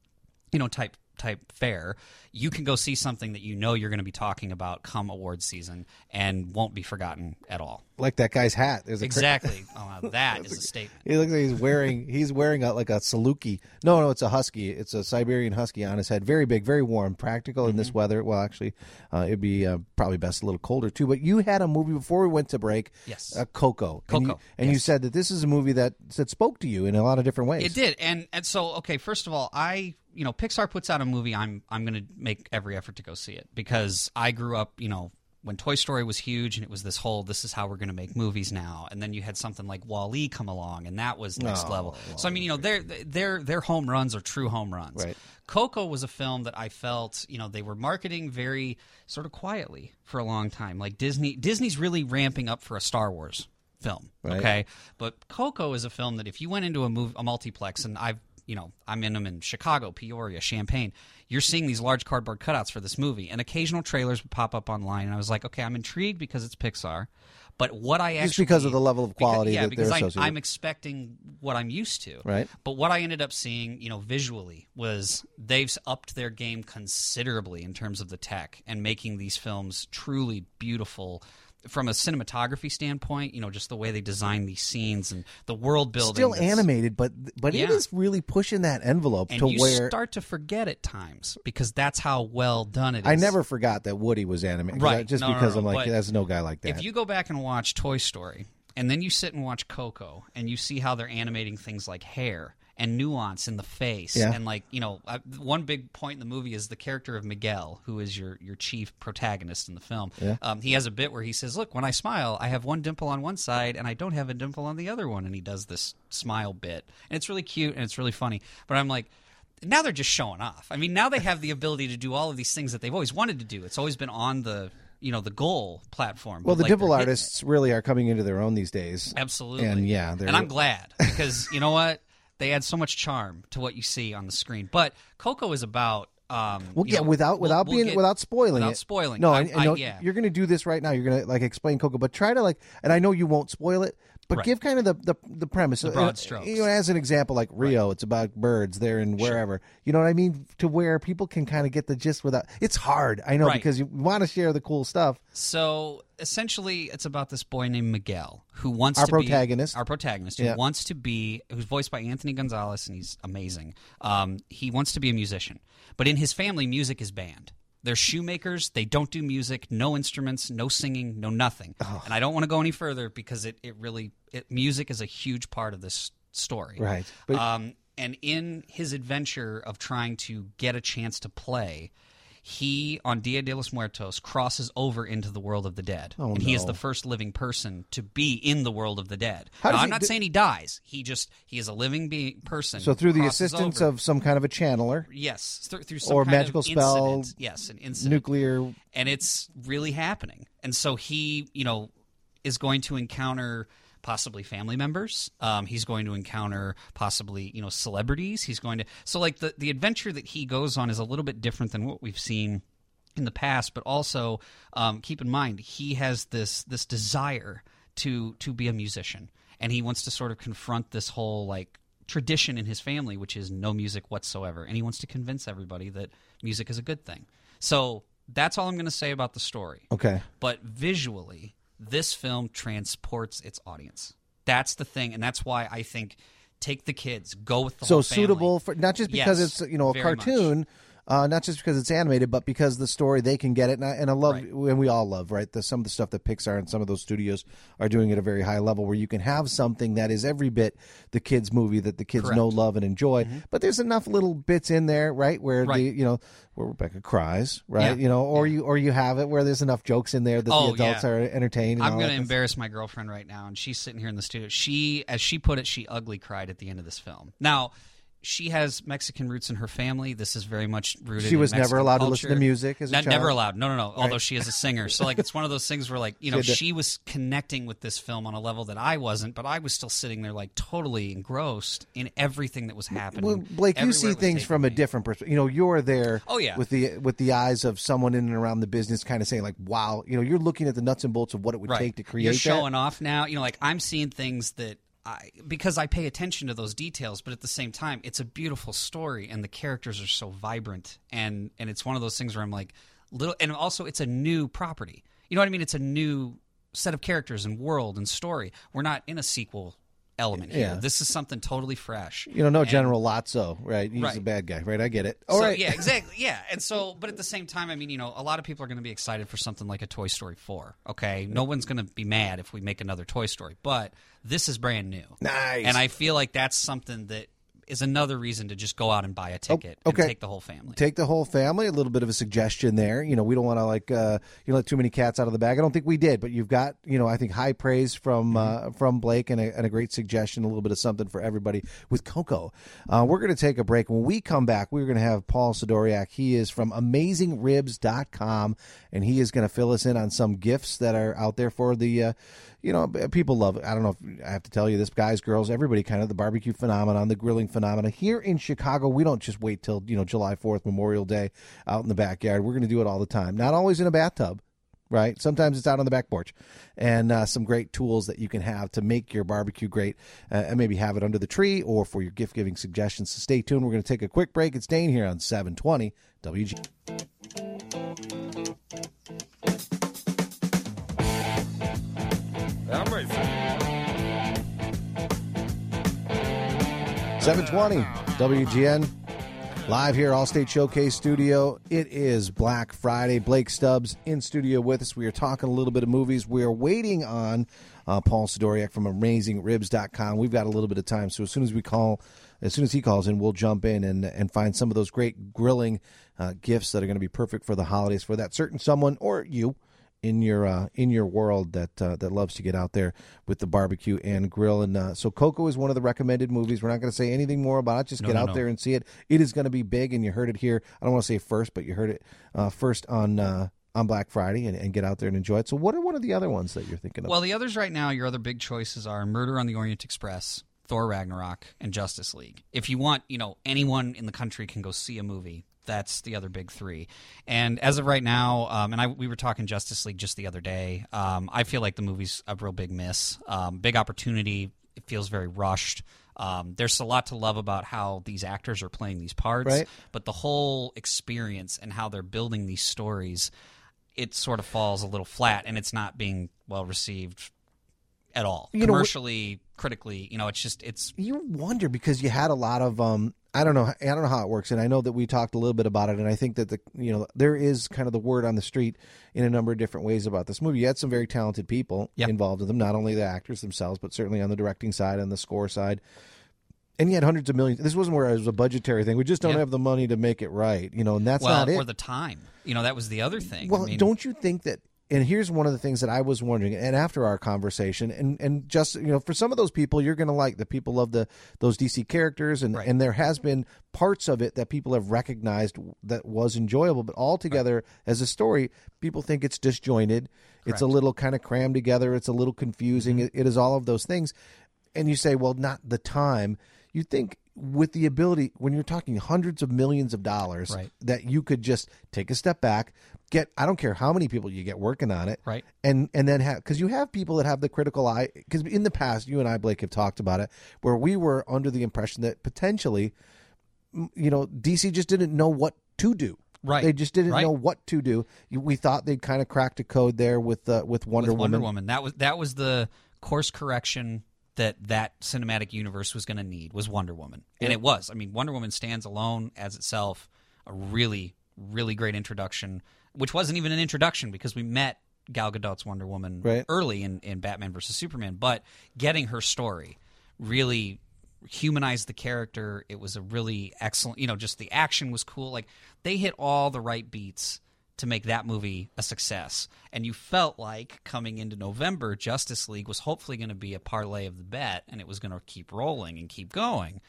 type fare, you can go see something that you're going to be talking about come awards season and won't be forgotten at all. Like that guy's hat. Exactly. That is a statement. He looks like he's wearing like a Saluki. No, it's a husky. It's a Siberian husky on his head. Very big, very warm, practical in this weather. Well, actually, it'd be probably best a little colder too. But you had a movie before we went to break. Yes. Coco. Coco. And you said that this is a movie that spoke to you in a lot of different ways. It did. And so, okay, first of all, Pixar puts out a movie, I'm going to make every effort to go see it because I grew up, when Toy Story was huge and it was this is how we're going to make movies now. And then you had something like Wall-E come along and that was next level. So, I mean, their home runs are true home runs. Right. Coco was a film that I felt, they were marketing very sort of quietly for a long time. Like Disney's really ramping up for a Star Wars film. Right. Okay. But Coco is a film that if you went into a multiplex, and I'm in them in Chicago, Peoria, Champaign. You're seeing these large cardboard cutouts for this movie, and occasional trailers would pop up online, and I was like, okay, I'm intrigued because it's Pixar, but what I actually... Just because of the level of quality that they're associated with. I'm expecting what I'm used to. Right. But what I ended up seeing, visually, was they've upped their game considerably in terms of the tech and making these films truly beautiful. From a cinematography standpoint, just the way they design these scenes and the world building. Still animated, but it is really pushing that envelope and to you where... start to forget at times because that's how well done it is. I never forgot that Woody was animated. Right. Because I'm like, there's no guy like that. If you go back and watch Toy Story, and then you sit and watch Coco, and you see how they're animating things like hair and nuance in the face. Yeah. And one big point in the movie is the character of Miguel, who is your chief protagonist in the film. Yeah. He has a bit where he says, look, when I smile, I have one dimple on one side and I don't have a dimple on the other one. And he does this smile bit. And it's really cute and it's really funny. But I'm like, now they're just showing off. I mean, now they have the ability to do all of these things that they've always wanted to do. It's always been on the goal platform. Well, the dimple artists really are coming into their own these days. Absolutely. And I'm glad because you know what? They add so much charm to what you see on the screen. But Coco is about without spoiling it. Spoiling. No, you're going to do this right now. You're going to explain Coco, but try to and I know you won't spoil it, But Right. give kind of the premise. The broad strokes. As an example, like Rio, it's about birds there and wherever. You know what I mean? To where people can kind of get the gist without. It's hard, I know, Right. because you want to share the cool stuff. So essentially, it's about this boy named Miguel who wants Our to protagonist. be our protagonist. Yeah. Who wants to be, who's voiced by Anthony Gonzalez, and he's amazing. He wants to be a musician, but in his family, music is banned. They're shoemakers. They don't do music, no instruments, no singing, no nothing. Oh. And I don't want to go any further because music is a huge part of this story. Right. But- And in his adventure of trying to get a chance to play, he, on Dia de los Muertos, crosses over into the world of the dead. Oh, and he is no. the first living person to be in the world of the dead. How Now, does I'm he not do- saying he dies. He is a living person. So through the crosses assistance over. of some kind of a channeler, Yes, through some or kind magical of spell, incident. Yes, an incident. nuclear. And it's really happening. And so he, is going to encounter possibly family members. He's going to encounter possibly, celebrities. He's going to the adventure that he goes on is a little bit different than what we've seen in the past. But also, keep in mind, he has this desire to be a musician, and he wants to sort of confront this whole tradition in his family, which is no music whatsoever, and he wants to convince everybody that music is a good thing. So that's all I'm going to say about the story. Okay. But visually, this film transports its audience. That's the thing, and that's why I think take the kids, go with the whole family. Suitable for not just because Yes, it's a very cartoon, not just because it's animated, but because the story they can get it, and I love, Right. and we all love, right? Some of the stuff that Pixar and some of those studios are doing at a very high level, where you can have something that is every bit the kids' movie that the kids Correct. know, love, and enjoy. But there's enough little bits in there, right, where Right. where Rebecca cries, right? Yeah. Or you have it where there's enough jokes in there that Oh, the adults yeah. are entertained. And I'm all going that to kind of stuff. embarrass my girlfriend right now, and she's sitting here in the studio. She, as she put it, she ugly cried at the end of this film. Now, she has Mexican roots in her family. This is very much rooted She in was never Mexican allowed to culture. listen to music as a child? Never allowed. No. Although she is a singer. So, it's one of those things where, had to- she was connecting with this film on a level that I wasn't, but I was still sitting there, totally engrossed in everything that was happening. Well, Blake, you everywhere see it was things taking from a me. different perspective. You're there. Oh, yeah. with the eyes of someone in and around the business, kind of saying wow. You're looking at the nuts and bolts of what it would take to create. You're that. showing off now. I'm seeing things that because I pay attention to those details, but at the same time, it's a beautiful story, and the characters are so vibrant, and it's one of those things where I'm and also it's a new property. You know what I mean? It's a new set of characters and world and story. We're not in a sequel element here. Yeah. This is something totally fresh. No And- General Lotso, right? He's Right. the bad guy, right? I get it. All so, right. Yeah, exactly. Yeah. And so, but at the same time, a lot of people are going to be excited for something like a Toy Story 4. Okay. No one's going to be mad if we make another Toy Story, but this is brand new. Nice. And I feel like that's something that is another reason to just go out and buy a ticket okay. and take the whole family. Take the whole family. A little bit of a suggestion there. We don't want to let too many cats out of the bag. I don't think we did, but you've got I think high praise from Blake and a great suggestion. A little bit of something for everybody with Coco. We're going to take a break. When we come back, we're going to have Paul Sidoriak. He is from AmazingRibs.com, and he is going to fill us in on some gifts that are out there for the. People love it. I don't know if I have to tell you this, guys, girls, everybody, kind of the barbecue phenomenon, the grilling phenomenon. Here in Chicago, we don't just wait till, July 4th, Memorial Day, out in the backyard. We're going to do it all the time. Not always in a bathtub, right? Sometimes it's out on the back porch. And some great tools that you can have to make your barbecue great, and maybe have it under the tree or for your gift-giving suggestions. So stay tuned. We're going to take a quick break. It's Dane here on 720 WG. I'm ready. 720 WGN, live here, Allstate Showcase Studio. It is Black Friday. Blake Stubbs in studio with us. We are talking a little bit of movies. We are waiting on Paul Sidoriak from AmazingRibs.com. We've got a little bit of time, so as soon as he calls in, we'll jump in and find some of those great grilling gifts that are going to be perfect for the holidays for that certain someone or you in your world that loves to get out there with the barbecue and grill. And so Coco is one of the recommended movies. We're not going to say anything more about it. Just get out there and see it. It is going to be big, and you heard it here. I don't want to say first, but you heard it first on Black Friday, and get out there and enjoy it. So what are one of the other ones that you're thinking of? Well, the others right now, your other big choices are Murder on the Orient Express, Thor Ragnarok and Justice League. If you want, anyone in the country can go see a movie. That's the other big three. And as of right now, we were talking Justice League just the other day, I feel like the movie's a real big miss. Big opportunity. It feels very rushed. There's a lot to love about how these actors are playing these parts, right. But the whole experience and how they're building these stories, it sort of falls a little flat, and it's not being well received at all. Commercially, critically, it's. You wonder because you had a lot of I don't know how it works, and I know that we talked a little bit about it, and I think that there is kind of the word on the street in a number of different ways about this movie. You had some very talented people involved in them, not only the actors themselves, but certainly on the directing side and the score side. And you had hundreds of millions. This wasn't where it was a budgetary thing. We just don't have the money to make it right, and that's not it. Or the time. That was the other thing. Well, don't you think that? And here's one of the things that I was wondering, and after our conversation, and just for some of those people, you're going to like the people love those DC characters, and there has been parts of it that people have recognized that was enjoyable, but altogether as a story, people think it's disjointed. Correct. It's a little kind of crammed together. It's a little confusing. Mm-hmm. It is all of those things, and you say, well, not the time. You think with the ability, when you're talking hundreds of millions of dollars, that you could just take a step back, I don't care how many people you get working on it, right? And then because you have people that have the critical eye, because in the past, you and I, Blake, have talked about it, where we were under the impression that potentially, DC just didn't know what to do. Right. They just didn't know what to do. We thought they'd kind of cracked a code there with Wonder Woman. That was the course correction that cinematic universe was going to need, was Wonder Woman. And it was. I mean, Wonder Woman stands alone as itself, a really, really great introduction, which wasn't even an introduction because we met Gal Gadot's Wonder Woman early in Batman vs. Superman. But getting her story really humanized the character. It was a really excellent, just the action was cool. Like, they hit all the right beats to make that movie a success. And you felt like coming into November, Justice League was hopefully going to be a parlay of the bet, and it was going to keep rolling and keep going.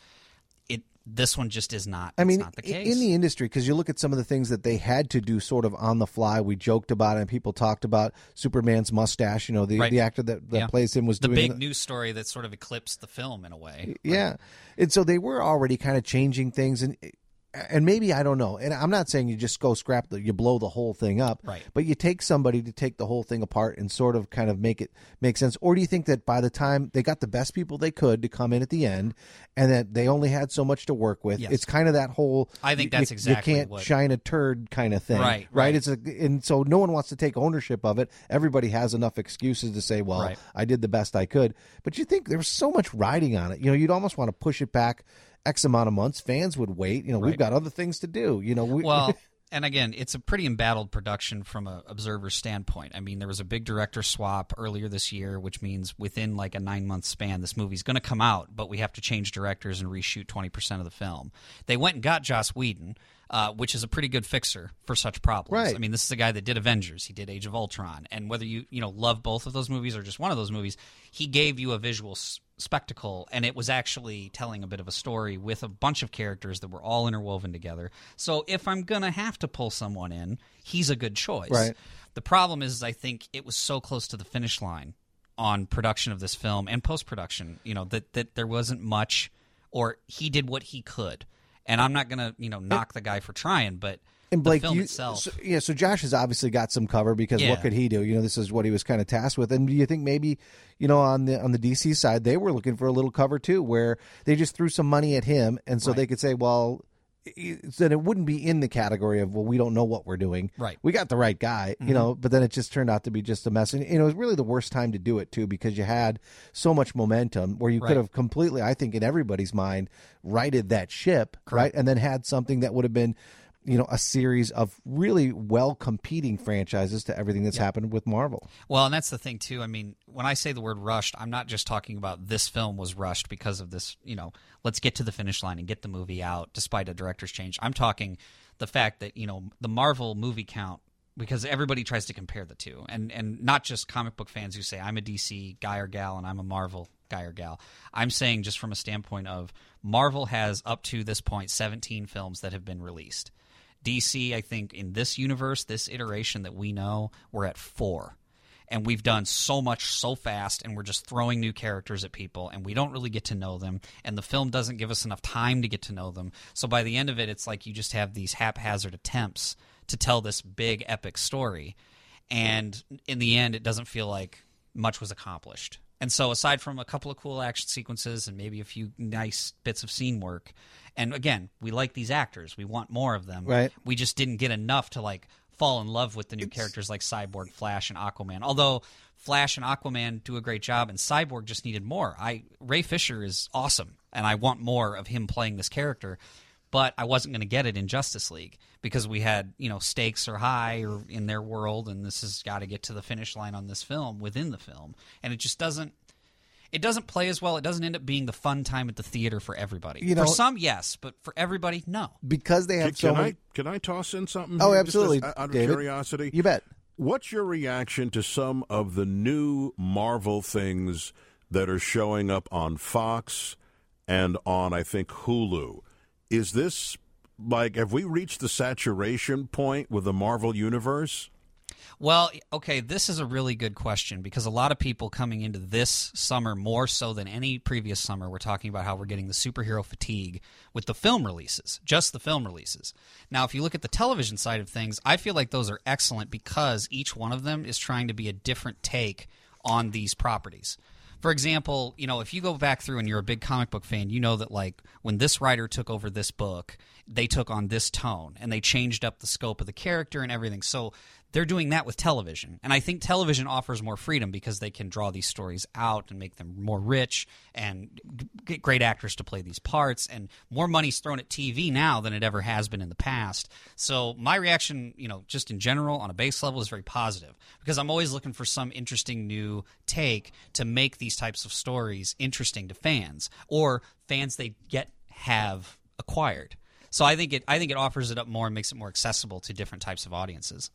This one just is not. It's not the case in the industry, because you look at some of the things that they had to do sort of on the fly. We joked about it, and people talked about Superman's mustache. The actor that plays him was the doing big news story that sort of eclipsed the film in a way. Yeah, and so they were already kind of changing things, and maybe, I don't know, and I'm not saying you just go you blow the whole thing up, but you take somebody to take the whole thing apart and sort of kind of make it make sense. Or do you think that by the time they got the best people they could to come in at the end, and that they only had so much to work with? Yes. It's kind of that whole, I think that's exactly you can't shine a turd kind of thing, right? And so no one wants to take ownership of it. Everybody has enough excuses to say, well, I did the best I could. But you think there was so much riding on it. You'd almost want to push it back X amount of months. Fans would wait. We've got other things to do. And again, it's a pretty embattled production from an observer's standpoint. I mean, there was a big director swap earlier this year, which means within like a 9-month span, this movie's going to come out, but we have to change directors and reshoot 20% of the film. They went and got Joss Whedon, which is a pretty good fixer for such problems. Right. I mean, this is a guy that did Avengers. He did Age of Ultron. And whether you love both of those movies or just one of those movies, he gave you a visual spectacle, and it was actually telling a bit of a story with a bunch of characters that were all interwoven together. So if I'm going to have to pull someone in, he's a good choice. Right. The problem is I think it was so close to the finish line on production of this film and post-production, that there wasn't much, or he did what he could. And I'm not going to, knock the guy for trying, but and Blake, the film itself. So Josh has obviously got some cover because what could he do? This is what he was kind of tasked with. And do you think maybe, on the DC side, they were looking for a little cover too, where they just threw some money at him, and so they could say, well, then it wouldn't be in the category of, well, we don't know what we're doing. Right. We got the right guy, but then it just turned out to be just a mess. And, it was really the worst time to do it, too, because you had so much momentum where you could have completely, I think, in everybody's mind, righted that ship, right? And then had something that would have been, a series of really well-competing franchises to everything that's happened with Marvel. Well, and that's the thing, too. I mean, when I say the word rushed, I'm not just talking about this film was rushed because of this, let's get to the finish line and get the movie out despite a director's change. I'm talking the fact that, the Marvel movie count, because everybody tries to compare the two, and not just comic book fans who say, I'm a DC guy or gal and I'm a Marvel guy or gal. I'm saying just from a standpoint of Marvel has, up to this point, 17 films that have been released. DC, I think, in this universe, this iteration that we know, we're at 4. and we've done so much so fast, and we're just throwing new characters at people, and we don't really get to know them, and the film doesn't give us enough time to get to know them. So by the end of it, it's like you just have these haphazard attempts to tell this big epic story, and in the end, it doesn't feel like much was accomplished. And so aside from a couple of cool action sequences and maybe a few nice bits of scene work, and again, we like these actors. We want more of them. Right. We just didn't get enough to like fall in love with the new characters like Cyborg, Flash, and Aquaman. Although Flash and Aquaman do a great job, and Cyborg just needed more. Ray Fisher is awesome, and I want more of him playing this character. But I wasn't going to get it in Justice League because we had, stakes are high or in their world, and this has got to get to the finish line on this film within the film. And it just doesn't play as well. It doesn't end up being the fun time at the theater for everybody. For some, yes, but for everybody, no. Because they have Can I toss in something? Oh, here? absolutely, Just out of David. curiosity. You bet. What's your reaction to some of the new Marvel things that are showing up on Fox and on, I think, Hulu? Is this, have we reached the saturation point with the Marvel Universe? Well, okay, this is a really good question because a lot of people coming into this summer more so than any previous summer, we're talking about how we're getting the superhero fatigue with the film releases, just the film releases. Now, if you look at the television side of things, I feel like those are excellent because each one of them is trying to be a different take on these properties. For example, if you go back through and you're a big comic book fan, you know that like when this writer took over this book, they took on this tone and they changed up the scope of the character and everything. So they're doing that with television. And I think television offers more freedom because they can draw these stories out and make them more rich and get great actors to play these parts. And more money's thrown at TV now than it ever has been in the past. So my reaction, just in general on a base level is very positive because I'm always looking for some interesting new take to make these types of stories interesting to fans or fans they have acquired. So I think it offers it up more and makes it more accessible to different types of audiences.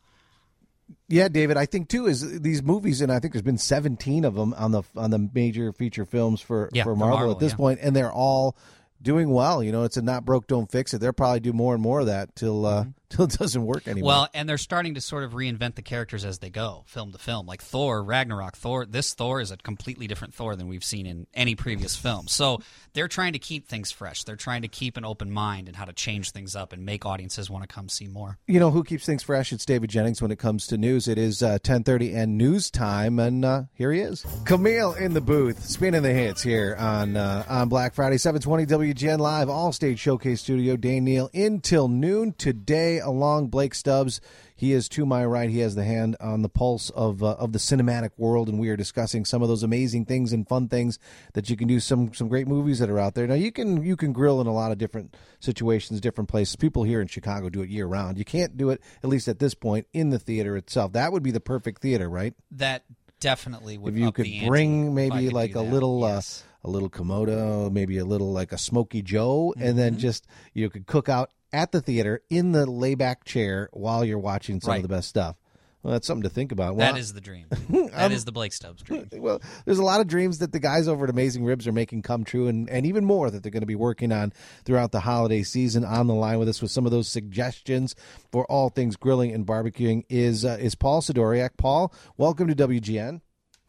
Yeah, David, I think too is these movies, and I think there's been 17 of them on the major feature films for Marvel at this point, and they're all doing well. It's a not broke, don't fix it. They'll probably do more and more of that till it doesn't work anymore. Well, and they're starting to sort of reinvent the characters as they go, film to film. Like Thor, Ragnarok, this Thor is a completely different Thor than we've seen in any previous film. So they're trying to keep things fresh. They're trying to keep an open mind and how to change things up and make audiences want to come see more. Who keeps things fresh? It's David Jennings when it comes to news. It is 10:30 and news time, and here he is. Camille in the booth, spinning the hits here on Black Friday, 720 WGN Live, All-Stage Showcase Studio. Dane Neal until noon today, along Blake Stubbs. He is to my right. He has the hand on the pulse of the cinematic world, and we are discussing some of those amazing things and fun things that you can do. Some great movies that are out there. Now you can grill in a lot of different situations, different places. People here in Chicago do it year round. You can't do it, at least at this point, in the theater itself. That would be the perfect theater, right? That definitely would. If you could bring maybe like a little. Yes. A little Komodo, maybe a little like a Smokey Joe, and then just you could cook out at the theater in the layback chair while you're watching some of the best stuff. Well, that's something to think about. Well, that is the dream. That is the Blake Stubbs dream. Well, there's a lot of dreams that the guys over at Amazing Ribs are making come true, and even more that they're going to be working on throughout the holiday season. On the line with us with some of those suggestions for all things grilling and barbecuing is Paul Sidoriak. Paul, welcome to WGN.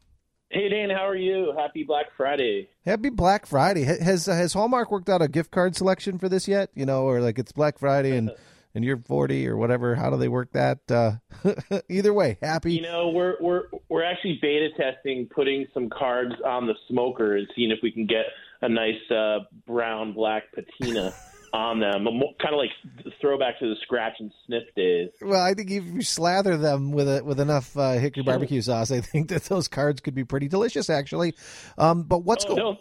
Hey, Dan, how are you? Happy Black Friday. Happy Black Friday. Has Hallmark worked out a gift card selection for this yet? Or like it's Black Friday and you're 40 or whatever. How do they work that? Either way, happy. We're actually beta testing putting some cards on the smoker and seeing if we can get a nice brown black patina on them, kind of like throwback to the scratch and sniff days. Well, I think if you slather them with enough hickory barbecue sauce, I think that those cards could be pretty delicious, actually. But what's going?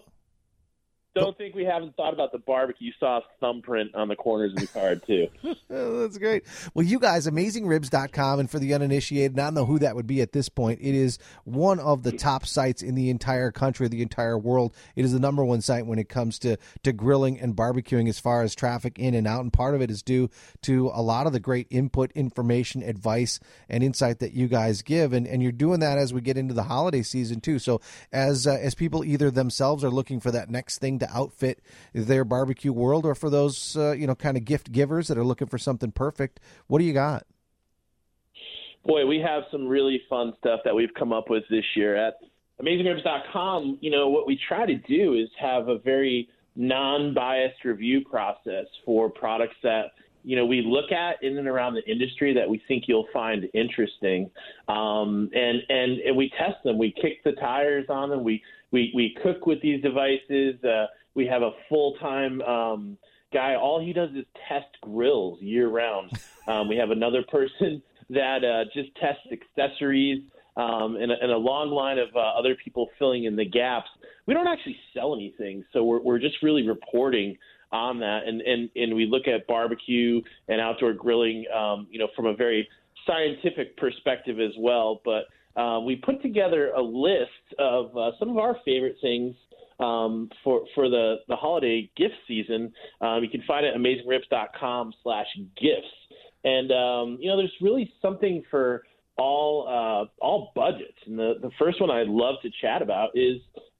Don't think we haven't thought about the barbecue sauce thumbprint on the corners of the card, too. Oh, that's great. Well, you guys, AmazingRibs.com, and for the uninitiated, I don't know who that would be at this point, it is one of the top sites in the entire country, the entire world. It is the number one site when it comes to grilling and barbecuing as far as traffic in and out, and part of it is due to a lot of the great input, information, advice, and insight that you guys give, and you're doing that as we get into the holiday season, too. So as people either themselves are looking for that next thing to outfit their barbecue world, or for those kind of gift givers that are looking for something perfect, what do you got? Boy, we have some really fun stuff that we've come up with this year at AmazingRibs.com. What we try to do is have a very non-biased review process for products that we look at in and around the industry that we think you'll find interesting, and we test them. We kick the tires on them. We cook with these devices. We have a full-time guy. All he does is test grills year-round. We have another person that just tests accessories, and a long line of other people filling in the gaps. We don't actually sell anything, so we're just really reporting on that, and we look at barbecue and outdoor grilling, from a very scientific perspective as well. But we put together a list of some of our favorite things for the holiday gift season. You can find it at AmazingRibs.com/gifts, and there's really something for all budgets. And the first one I'd love to chat about is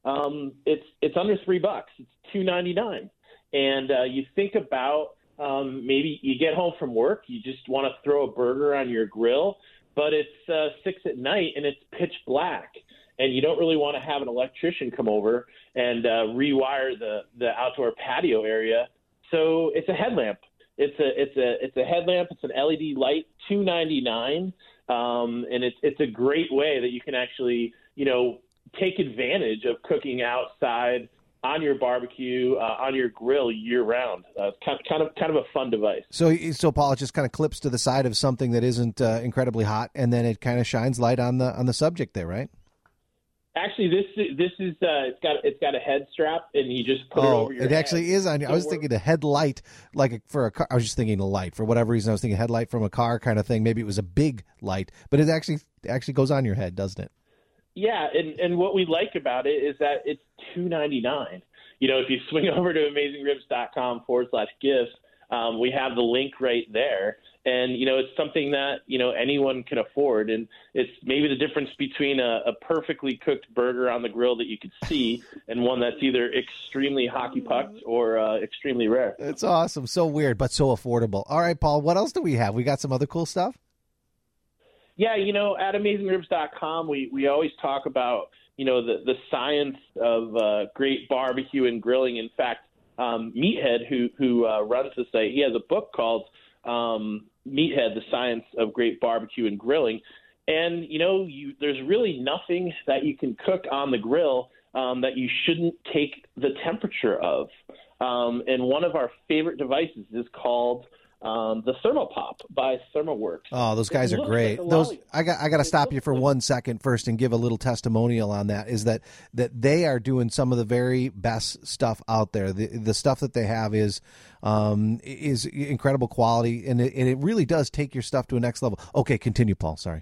it's under $3. It's $2.99. And you think about maybe you get home from work, you just want to throw a burger on your grill, but it's 6 at night and it's pitch black, and you don't really want to have an electrician come over and rewire the outdoor patio area. So it's a headlamp. It's a headlamp. It's an LED light, $2.99, and it's a great way that you can actually take advantage of cooking outside on your barbecue, on your grill year round. Kind of a fun device. So Paul, it just kind of clips to the side of something that isn't incredibly hot, and then it kind of shines light on the subject there, right? Actually, this is it's got a head strap, and you just put it over your head. It actually is on. I was thinking a headlight, for a car. I was just thinking a light for whatever reason. I was thinking headlight from a car kind of thing. Maybe it was a big light, but it actually goes on your head, doesn't it? Yeah, and what we like about it is that it's $2.99. If you swing over to AmazingRibs.com/gifts, we have the link right there. And, it's something that, anyone can afford. And it's maybe the difference between a perfectly cooked burger on the grill that you could see and one that's either extremely hockey pucked or extremely rare. It's awesome. So weird, but so affordable. All right, Paul, what else do we have? We got some other cool stuff? Yeah, at AmazingRibs.com, we always talk about, the science of great barbecue and grilling. In fact, Meathead, who runs the site, he has a book called Meathead, The Science of Great Barbecue and Grilling. And, there's really nothing that you can cook on the grill that you shouldn't take the temperature of. And one of our favorite devices is called the Thermopop by ThermoWorks. Oh, those guys are great. I got to stop you for 1 second first and give a little testimonial on that. Is that they are doing some of the very best stuff out there. The stuff that they have is incredible quality, and it really does take your stuff to a next level. Okay, continue, Paul. Sorry.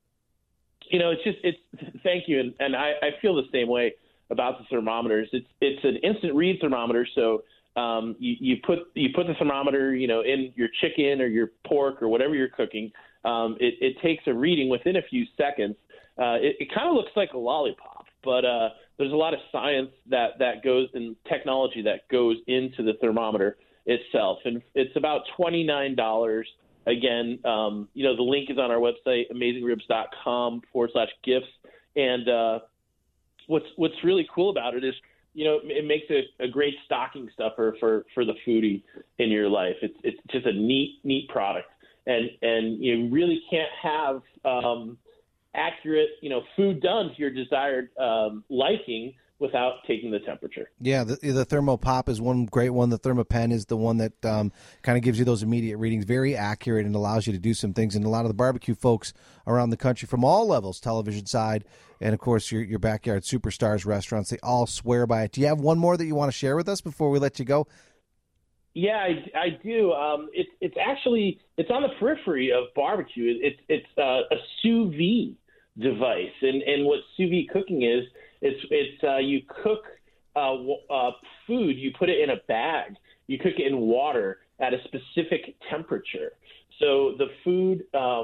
It's thank you, and I feel the same way about the thermometers. It's an instant read thermometer, so. You put the thermometer, in your chicken or your pork or whatever you're cooking. It takes a reading within a few seconds. It kind of looks like a lollipop, but there's a lot of science that goes and technology that goes into the thermometer itself, and it's about $29. Again, the link is on our website, AmazingRibs.com/gifts, and what's really cool about it is. It makes a great stocking stuffer for the foodie in your life. It's just a neat product, and you really can't have accurate food done to your desired liking without taking the temperature. Yeah, the Thermopop is one great one. The ThermoPen is the one that kind of gives you those immediate readings, very accurate, and allows you to do some things. And a lot of the barbecue folks around the country from all levels, television side, and, of course, your backyard superstars restaurants, they all swear by it. Do you have one more that you want to share with us before we let you go? Yeah, I do. It's on the periphery of barbecue. It's a sous vide device, and what sous vide cooking is, it's you cook food, you put it in a bag, you cook it in water at a specific temperature, so the food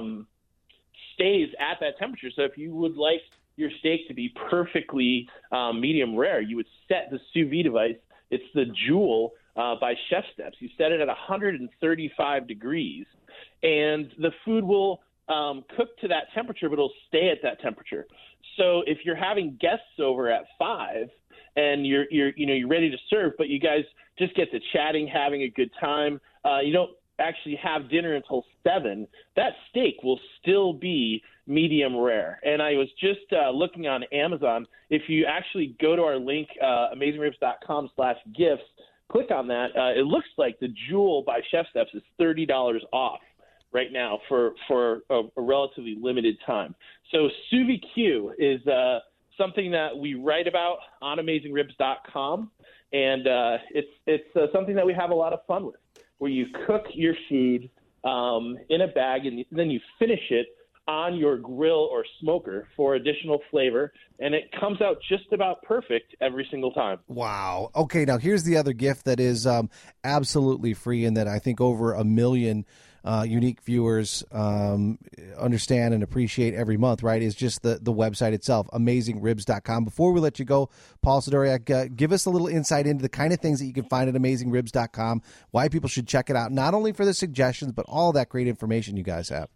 stays at that temperature. So if you would like your steak to be perfectly medium rare, you would set the sous vide device. It's the Joule by Chef Steps. You set it at 135 degrees, and the food will cook to that temperature, but it'll stay at that temperature. So if you're having guests over at 5 and you're ready to serve, but you guys just get to chatting, having a good time, you don't actually have dinner until 7, that steak will still be medium rare. And I was just looking on Amazon. If you actually go to our link, AmazingRibs.com/gifts, click on that. It looks like the Jewel by Chef Steps is $30 off right now for a relatively limited time. So sous vide Q is something that we write about on AmazingRibs.com, and it's something that we have a lot of fun with, where you cook your food in a bag and then you finish it on your grill or smoker for additional flavor, and it comes out just about perfect every single time. Wow. Okay, now here's the other gift that is absolutely free and that I think over 1 million unique viewers understand and appreciate every month, right, is just the website itself, AmazingRibs.com. Before we let you go, Paul Sidoriak, give us a little insight into the kind of things that you can find at AmazingRibs.com, why people should check it out, not only for the suggestions, but all that great information you guys have.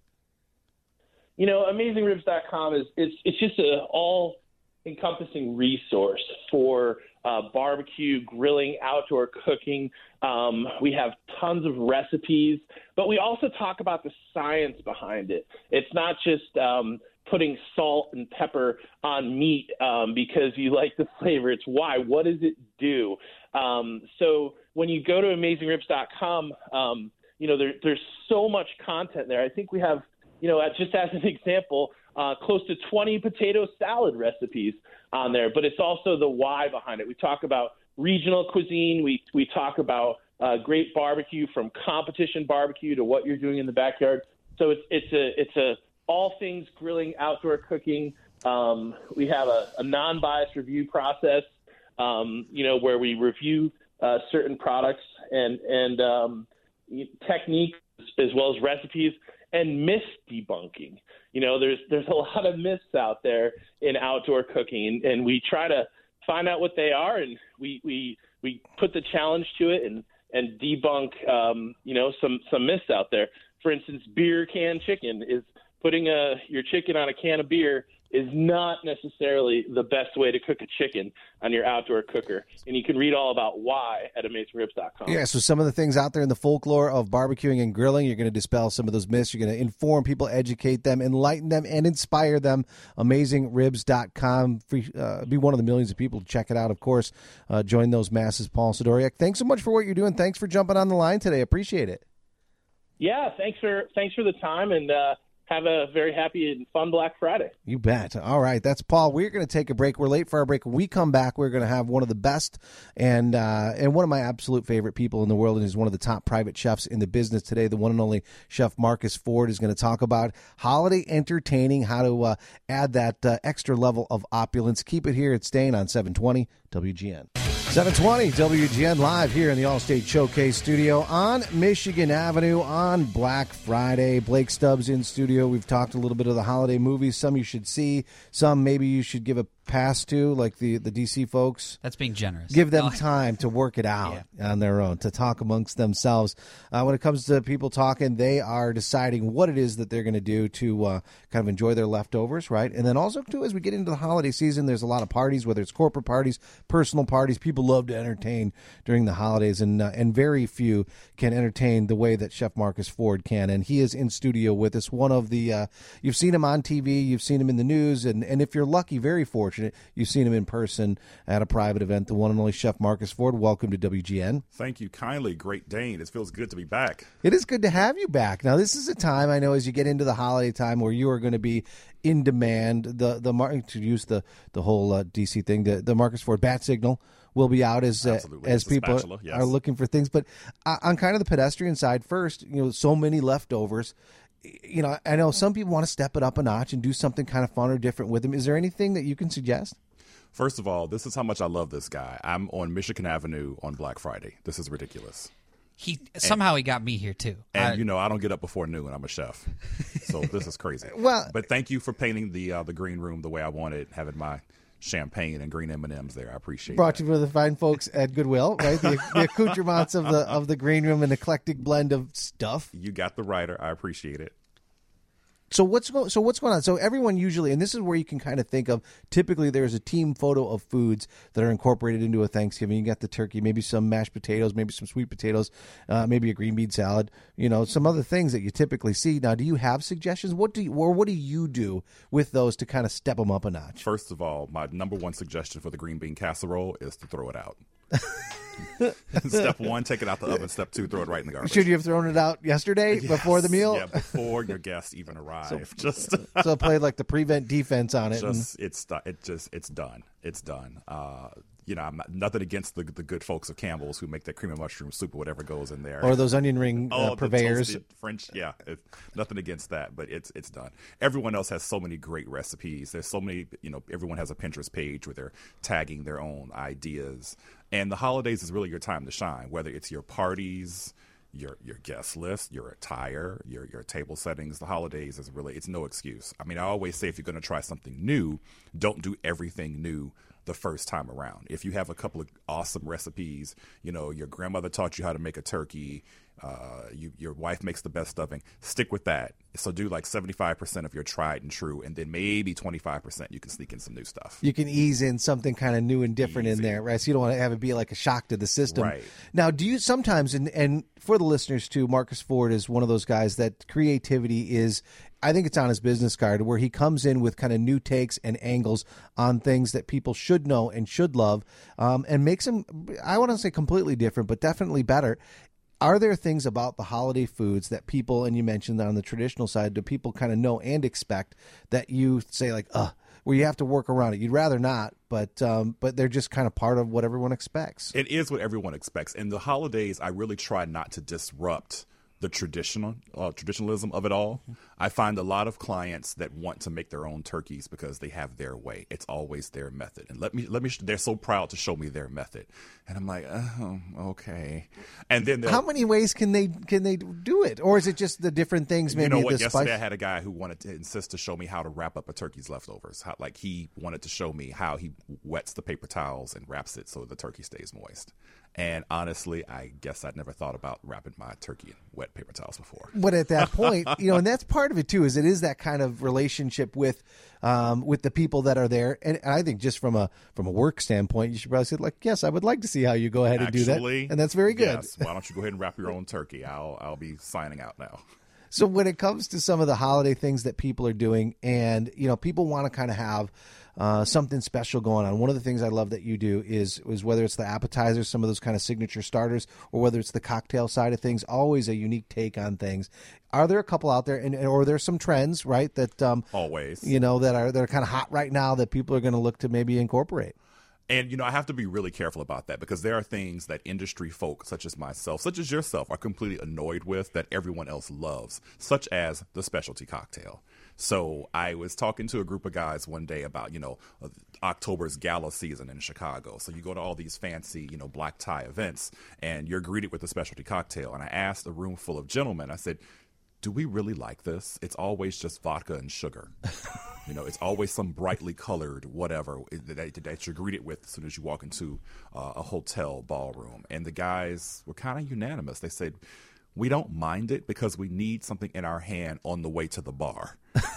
AmazingRibs.com it's just an all-encompassing resource for barbecue, grilling, outdoor cooking. We have tons of recipes, but we also talk about the science behind it. It's not just putting salt and pepper on meat because you like the flavor. It's why. What does it do? So when you go to AmazingRibs.com, there's so much content there. I think we have, just as an example, close to 20 potato salad recipes on there, but it's also the why behind it. We talk about regional cuisine. We talk about great barbecue, from competition barbecue to what you're doing in the backyard. So it's a all things grilling, outdoor cooking. We have a non-biased review process, where we review certain products and techniques as well as recipes, and myth debunking. There's a lot of myths out there in outdoor cooking, and we try to find out what they are, and we put the challenge to it and debunk some myths out there. For instance, beer can chicken is putting your chicken on a can of beer is not necessarily the best way to cook a chicken on your outdoor cooker. And you can read all about why at AmazingRibs.com. Yeah, so some of the things out there in the folklore of barbecuing and grilling, you're going to dispel some of those myths. You're going to inform people, educate them, enlighten them, and inspire them. AmazingRibs.com. Be one of the millions of people to check it out, of course. Join those masses. Paul Sidoriak, thanks so much for what you're doing. Thanks for jumping on the line today. Appreciate it. Yeah, thanks for the time, and have a very happy and fun Black Friday. You bet. All right, that's Paul. We're going to take a break. We're late for our break. When we come back, we're going to have one of the best and one of my absolute favorite people in the world, and he's one of the top private chefs in the business today. The one and only Chef Marcus Ford is going to talk about holiday entertaining, how to add that extra level of opulence. Keep it here. It's staying on 720 WGN. 720 WGN live here in the Allstate Showcase studio on Michigan Avenue on Black Friday. Blake Stubbs in studio. We've talked a little bit of the holiday movies. Some you should see. Some maybe you should give a pass to, like the DC folks. That's being generous. Give them time to work it out on their own, to talk amongst themselves. When it comes to people talking, they are deciding what it is that they're going to do to kind of enjoy their leftovers, right? And then also, too, as we get into the holiday season, there's a lot of parties, whether it's corporate parties, personal parties. People love to entertain during the holidays, and very few can entertain the way that Chef Marcus Ford can. And he is in studio with us. One of the, you've seen him on TV, you've seen him in the news, and if you're lucky, very fortunate, you've seen him in person at a private event, the one and only Chef Marcus Ford. Welcome to WGN. Thank you kindly, Great Dane. It feels good to be back. It is good to have you back. Now, this is a time, I know, as you get into the holiday time, where you are going to be in demand. To use the whole DC thing, the Marcus Ford bat signal will be out as people are looking for things. But on kind of the pedestrian side first, so many leftovers. I know some people want to step it up a notch and do something kind of fun or different with them. Is there anything that you can suggest? First of all, this is how much I love this guy. I'm on Michigan Avenue on Black Friday. This is ridiculous. He got me here too. And I don't get up before noon. I'm a chef, so this is crazy. But thank you for painting the green room the way I wanted, having my champagne and green M&Ms there. I appreciate it. Brought to you by the fine folks at Goodwill, right? The accoutrements of the green room, an eclectic blend of stuff. You got the writer. I appreciate it. So what's going on? So everyone usually, and this is where you can kind of think of, typically there's a team photo of foods that are incorporated into a Thanksgiving. You got the turkey, maybe some mashed potatoes, maybe some sweet potatoes, maybe a green bean salad, some other things that you typically see. Now, do you have suggestions? What do you do with those to kind of step them up a notch? First of all, my number one suggestion for the green bean casserole is to throw it out. Step 1, take it out the oven. Step 2, throw it right in the garbage. Should you have thrown it out yesterday before the meal? Yeah, before your guests even arrive. So play like the prevent defense on it. It's done. It's done. I'm nothing against the good folks of Campbell's who make that cream of mushroom soup or whatever goes in there, or those onion ring purveyors. French, nothing against that, but it's done. Everyone else has so many great recipes. There's so many. Everyone has a Pinterest page where they're tagging their own ideas. And the holidays is really your time to shine, whether it's your parties, your guest list, your attire, your table settings. The holidays it's no excuse. I mean, I always say if you're going to try something new, don't do everything new the first time around. If you have a couple of awesome recipes, your grandmother taught you how to make a turkey, your wife makes the best stuffing, stick with that. So do like 75% of your tried and true, and then maybe 25% you can sneak in some new stuff. You can ease in something kind of new and different in there, right? So you don't want to have it be like a shock to the system. Right. Now, do you sometimes, and for the listeners too, Marcus Ford is one of those guys that creativity is, I think it's on his business card, where he comes in with kind of new takes and angles on things that people should know and should love, and makes them, I want to say completely different, but definitely better. Are there things about the holiday foods that people, and you mentioned on the traditional side, do people kind of know and expect that you say like, where you have to work around it? You'd rather not, but they're just kind of part of what everyone expects. It is what everyone expects. And the holidays, I really try not to disrupt the traditionalism of it all. I find a lot of clients that want to make their own turkeys because they have their way. It's always their method. And let me they're so proud to show me their method. And I'm like, oh, okay. And then how many ways can they do it? Or is it just the different things? Maybe yesterday I had a guy who wanted to insist to show me how to wrap up a turkey's leftovers. He wanted to show me how he wets the paper towels and wraps it so the turkey stays moist. And honestly, I guess I'd never thought about wrapping my turkey in wet paper towels before. But at that point, and that's part of it too, is it is that kind of relationship with the people that are there. And I think just from a work standpoint, you should probably say like, yes, I would like to see how you go ahead and do that. And that's very good. Yes. Why don't you go ahead and wrap your own turkey? I'll be signing out now. So when it comes to some of the holiday things that people are doing, and people want to kind of have something special going on. One of the things I love that you do is whether it's the appetizers, some of those kind of signature starters, or whether it's the cocktail side of things, always a unique take on things. Are there a couple out there, or there's some trends, right? That always, that are kind of hot right now that people are going to look to maybe incorporate. And, I have to be really careful about that because there are things that industry folk, such as myself, such as yourself, are completely annoyed with that everyone else loves, such as the specialty cocktail. So I was talking to a group of guys one day about, October's gala season in Chicago. So you go to all these fancy, black tie events and you're greeted with a specialty cocktail. And I asked a room full of gentlemen, I said, do we really like this? It's always just vodka and sugar. It's always some brightly colored whatever that you're greeted with as soon as you walk into a hotel ballroom. And the guys were kind of unanimous. They said, we don't mind it because we need something in our hand on the way to the bar.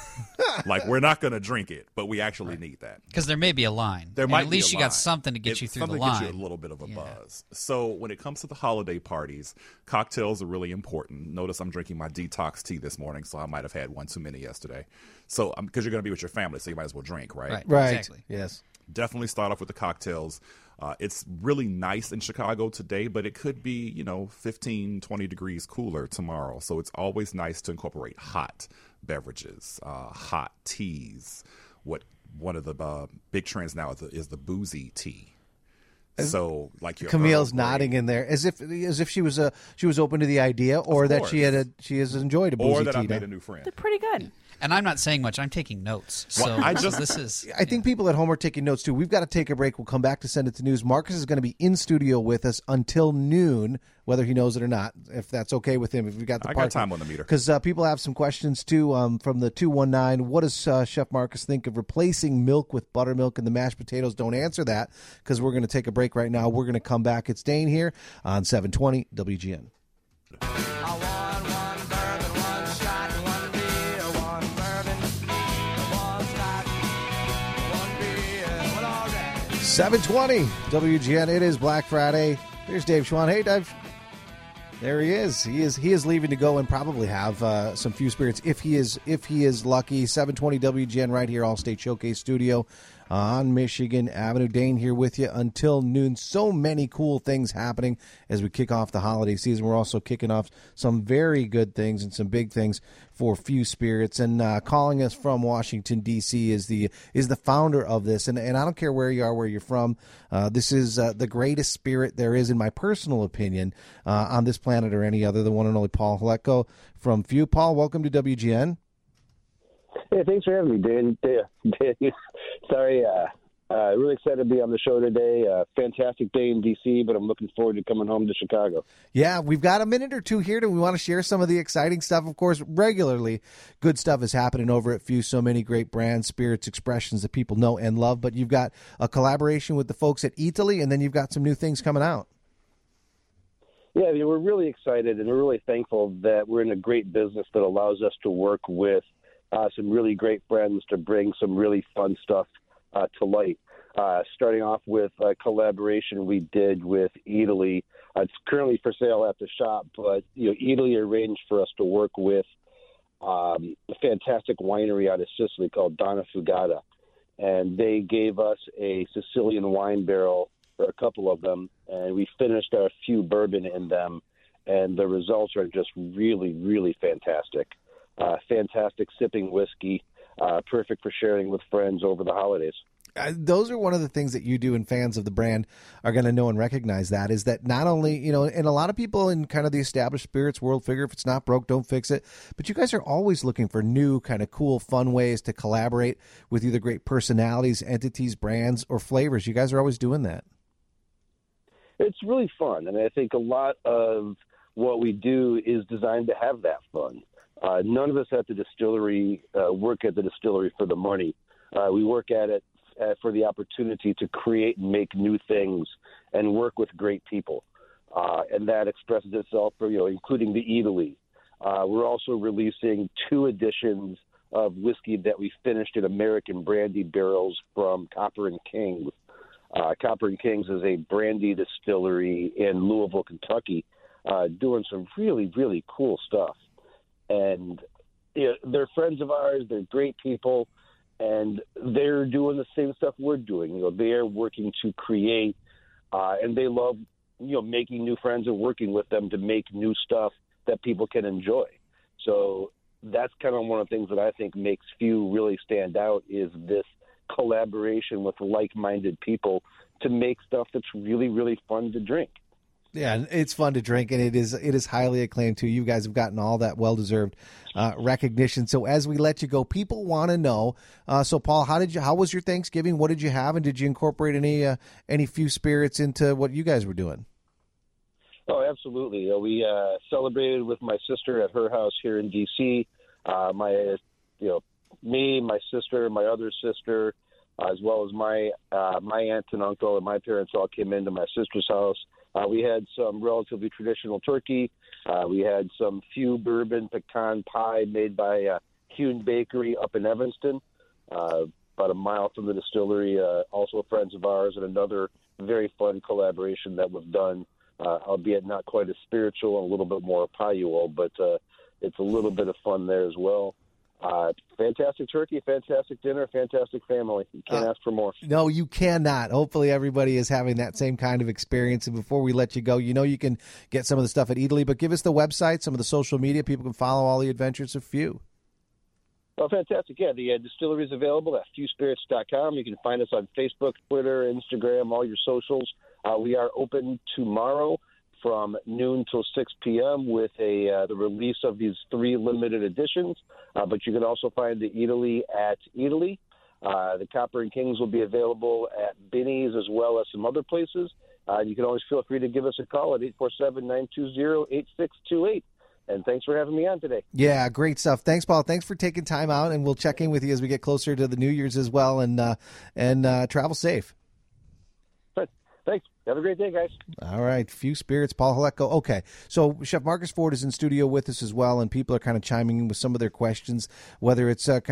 Like, we're not going to drink it, but we actually need that. Because there may be a line. There might at least you got something to get you through the line. Something to get you a little bit of a buzz. So when it comes to the holiday parties, cocktails are really important. Notice I'm drinking my detox tea this morning, so I might have had one too many yesterday. So because you're going to be with your family, so you might as well drink, right? Right. Exactly. Yes. Definitely start off with the cocktails. It's really nice in Chicago today, but it could be, 15, 20 degrees cooler tomorrow. So it's always nice to incorporate hot beverages, hot teas. One of the big trends now is the boozy tea. So, like your Camille's nodding in there as if she was open to the idea, or that she has enjoyed a boozy tea. Or that I've made a new friend. They're pretty good. And I'm not saying much. I'm taking notes. So I think people at home are taking notes too. We've got to take a break. We'll come back to Send It to News. Marcus is going to be in studio with us until noon, whether he knows it or not, if that's okay with him. If we've got the I got time on the meter. Because people have some questions too from the 219. What does Chef Marcus think of replacing milk with buttermilk in the mashed potatoes? Don't answer that because we're going to take a break right now. We're going to come back. It's Dane here on 720 WGN. 7:20 WGN. It is Black Friday. Here's Dave Schwann. Hey, Dave. There he is. He is leaving to go and probably have some few spirits if he is lucky. 7:20 WGN right here, Allstate Showcase Studio on Michigan Avenue. Dane here with you until noon. So many cool things happening as we kick off the holiday season. We're also kicking off some very good things and some big things for Few Spirits. And calling us from Washington, D.C. is the founder of this. And I don't care where you are, where you're from. This is the greatest spirit there is, in my personal opinion, on this planet or any other, the one and only Paul Haletko from Few. Paul, welcome to WGN. Hey, thanks for having me, Dan. Sorry, really excited to be on the show today. Fantastic day in D.C., but I'm looking forward to coming home to Chicago. Yeah, we've got a minute or two here. We want to share some of the exciting stuff. Of course, regularly, good stuff is happening over at Few. So many great brands, spirits, expressions that people know and love. But you've got a collaboration with the folks at Italy, and then you've got some new things coming out. Yeah, I mean, we're really excited, and we're really thankful that we're in a great business that allows us to work with some really great friends to bring some really fun stuff to light. Starting off with a collaboration we did with Italy. It's currently for sale at the shop, but Italy arranged for us to work with a fantastic winery out of Sicily called Donna Fugata, and they gave us a Sicilian wine barrel, or a couple of them, and we finished our Few bourbon in them, and the results are just really, really fantastic. Fantastic sipping whiskey, perfect for sharing with friends over the holidays. Those are one of the things that you do, and fans of the brand are going to know and recognize that, is that not only, and a lot of people in kind of the established spirits world figure if it's not broke, don't fix it. But you guys are always looking for new kind of cool, fun ways to collaborate with either great personalities, entities, brands, or flavors. You guys are always doing that. It's really fun. And I think a lot of what we do is designed to have that fun. None of us at the distillery work at the distillery for the money. We work at it for the opportunity to create and make new things and work with great people. And that expresses itself, including the Italy. We're also releasing 2 editions of whiskey that we finished in American brandy barrels from Copper and Kings. Copper and Kings is a brandy distillery in Louisville, Kentucky, doing some really, really cool stuff. And they're friends of ours. They're great people, and they're doing the same stuff we're doing. They're working to create, and they love, making new friends and working with them to make new stuff that people can enjoy. So that's kind of one of the things that I think makes Few really stand out, is this collaboration with like-minded people to make stuff that's really, really fun to drink. Yeah, it's fun to drink, and it is highly acclaimed too. You guys have gotten all that well-deserved recognition. So as we let you go, people want to know. So Paul, how was your Thanksgiving? What did you have, and did you incorporate any Few spirits into what you guys were doing? Oh, absolutely. We celebrated with my sister at her house here in D.C. Me, my sister, my other sister, as well as my aunt and uncle and my parents all came into my sister's house. We had some relatively traditional turkey. We had some Few bourbon pecan pie made by Hune Bakery up in Evanston, about a mile from the distillery. Also friends of ours, and another very fun collaboration that was done, albeit not quite as spiritual and a little bit more payual, but it's a little bit of fun there as well. Fantastic turkey, fantastic dinner, fantastic family. You can't ask for more. No, you cannot. Hopefully everybody is having that same kind of experience. And before we let you go, you can get some of the stuff at Italy, but give us the website, some of the social media. People can follow all the adventures of Few. Oh, fantastic. Yeah, the distillery is available at fewspirits.com. You can find us on Facebook, Twitter, Instagram, all your socials. We are open tomorrow from noon till 6 p.m. with the release of these 3 limited editions. But you can also find the Italy at Italy. The Copper and Kings will be available at Binny's as well as some other places. You can always feel free to give us a call at 847-920-8628. And thanks for having me on today. Yeah, great stuff. Thanks, Paul. Thanks for taking time out, and we'll check in with you as we get closer to the New Year's as well, and travel safe. Thanks. Have a great day, guys. All right. Few Spirits, Paul Haletko. Okay. So Chef Marcus Ford is in studio with us as well, and people are kind of chiming in with some of their questions, whether it's kind of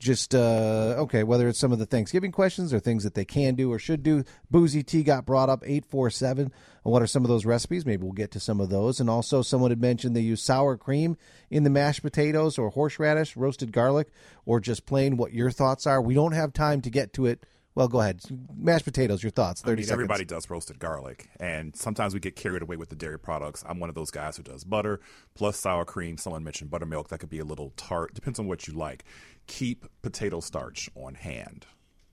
just okay, whether it's some of the Thanksgiving questions or things that they can do or should do. Boozy Tea got brought up, 847. And what are some of those recipes? Maybe we'll get to some of those. And also someone had mentioned they use sour cream in the mashed potatoes or horseradish, roasted garlic, or just plain. What your thoughts are. We don't have time to get to it. Well, go ahead. Mashed potatoes, your thoughts, 30 seconds. Everybody does roasted garlic, and sometimes we get carried away with the dairy products. I'm one of those guys who does butter plus sour cream. Someone mentioned buttermilk. That could be a little tart. Depends on what you like. Keep potato starch on hand.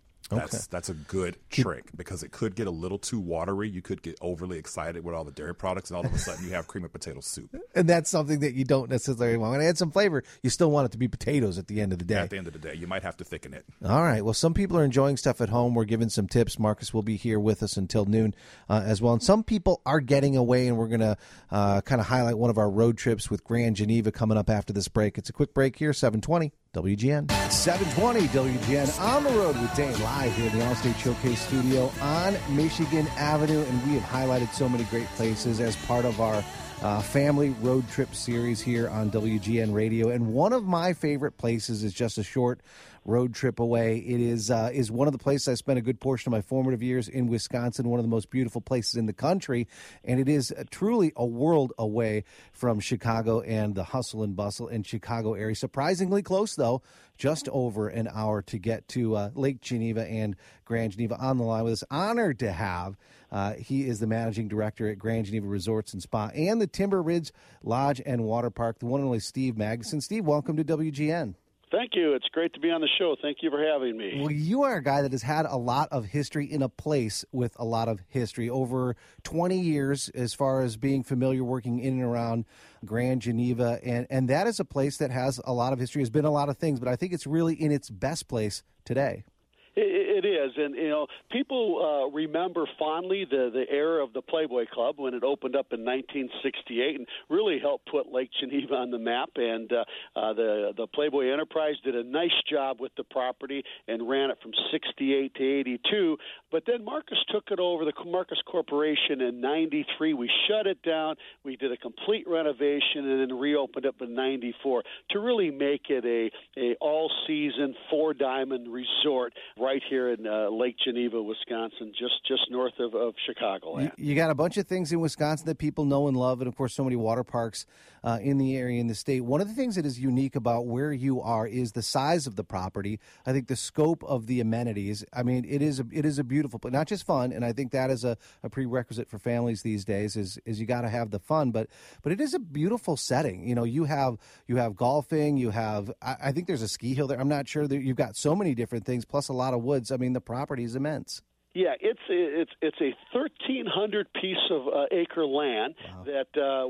That's a good trick because it could get a little too watery. You could get overly excited with all the dairy products, and all of a sudden you have cream of potato soup. And that's something that you don't necessarily want. When I add some flavor, you still want it to be potatoes at the end of the day. At the end of the day, you might have to thicken it. All right. Well, some people are enjoying stuff at home. We're giving some tips. Marcus will be here with us until noon as well. And some people are getting away, and we're going to kind of highlight one of our road trips with Grand Geneva coming up after this break. It's a quick break here, 720. WGN. 720 WGN on the road with Dane live here in the Allstate Showcase studio on Michigan Avenue. And we have highlighted so many great places as part of our family road trip series here on WGN Radio. And one of my favorite places is just a short road trip away. It is one of the places I spent a good portion of my formative years in Wisconsin, one of the most beautiful places in the country, and it is truly a world away from Chicago and the hustle and bustle in Chicago area. Surprisingly close, though, just over an hour to get to Lake Geneva and Grand Geneva. On the line with us, honored to have. He is the managing director at Grand Geneva Resorts and Spa and the Timber Ridge Lodge and Water Park, the one and only Steve Magnuson. Steve, welcome to WGN. Thank you. It's great to be on the show. Thank you for having me. Well, you are a guy that has had a lot of history in a place with a lot of history. Over 20 years as far as being familiar working in and around Grand Geneva. And that is a place that has a lot of history, has been a lot of things, but I think it's really in its best place today. It is, and people remember fondly the era of the Playboy Club when it opened up in 1968, and really helped put Lake Geneva on the map. And the Playboy Enterprise did a nice job with the property and ran it from 68 to 82. But then Marcus took it over, the Marcus Corporation, in 93. We shut it down. We did a complete renovation and then reopened it in 94 to really make it a all-season, four-diamond resort right here in Lake Geneva, Wisconsin, just north of Chicagoland. You got a bunch of things in Wisconsin that people know and love, and, of course, so many water parks in the area, in the state. One of the things that is unique about where you are is the size of the property. I think the scope of the amenities. I mean, it is a beautiful place, not just fun, and I think that is a prerequisite for families these days is you got to have the fun, but it is a beautiful setting. You know, you have golfing, you have, I think there's a ski hill there. I'm not sure that you've got so many different things, plus a lot of woods. I mean, the property is immense. Yeah, it's a 1,300 piece of acre land. Wow. That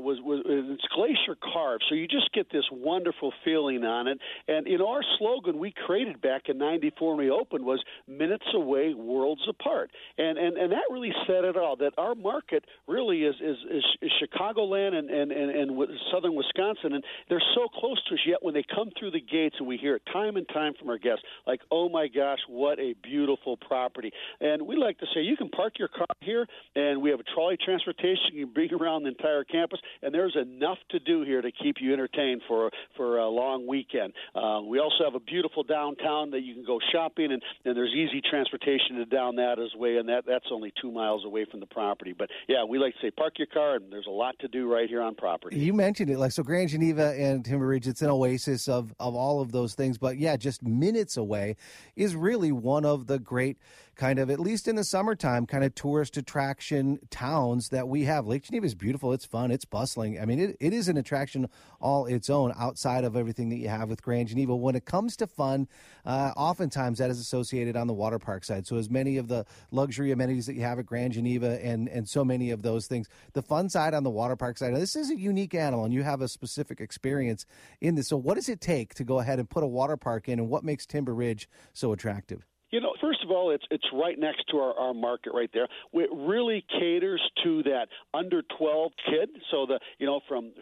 it's glacier carved, so you just get this wonderful feeling on it. And our slogan we created back in '94 when we opened was "Minutes away, worlds apart," and that really said it all. That our market really is Chicagoland and southern Wisconsin, and they're so close to us. Yet when they come through the gates, and we hear it time and time from our guests, like, "Oh my gosh, what a beautiful property!" And we like to say you can park your car here, and we have a trolley transportation. You can bring around the entire campus, and there's enough to do here to keep you entertained for a long weekend. We also have a beautiful downtown that you can go shopping, and there's easy transportation to down that as way, and that's only 2 miles away from the property. But, yeah, we like to say park your car, and there's a lot to do right here on property. You mentioned it. So Grand Geneva and Timber Ridge, it's an oasis of all of those things. But, yeah, just minutes away is really one of the great kind of, at least in the summertime, kind of tourist attraction towns that we have. Lake Geneva is beautiful. It's fun. It's bustling. I mean, it is an attraction all its own outside of everything that you have with Grand Geneva. When it comes to fun, oftentimes that is associated on the water park side. So as many of the luxury amenities that you have at Grand Geneva and so many of those things, the fun side on the water park side, this is a unique animal, and you have a specific experience in this. So what does it take to go ahead and put a water park in, and what makes Timber Ridge so attractive? First of all, it's right next to our market right there. It really caters to that under 12 kid. So from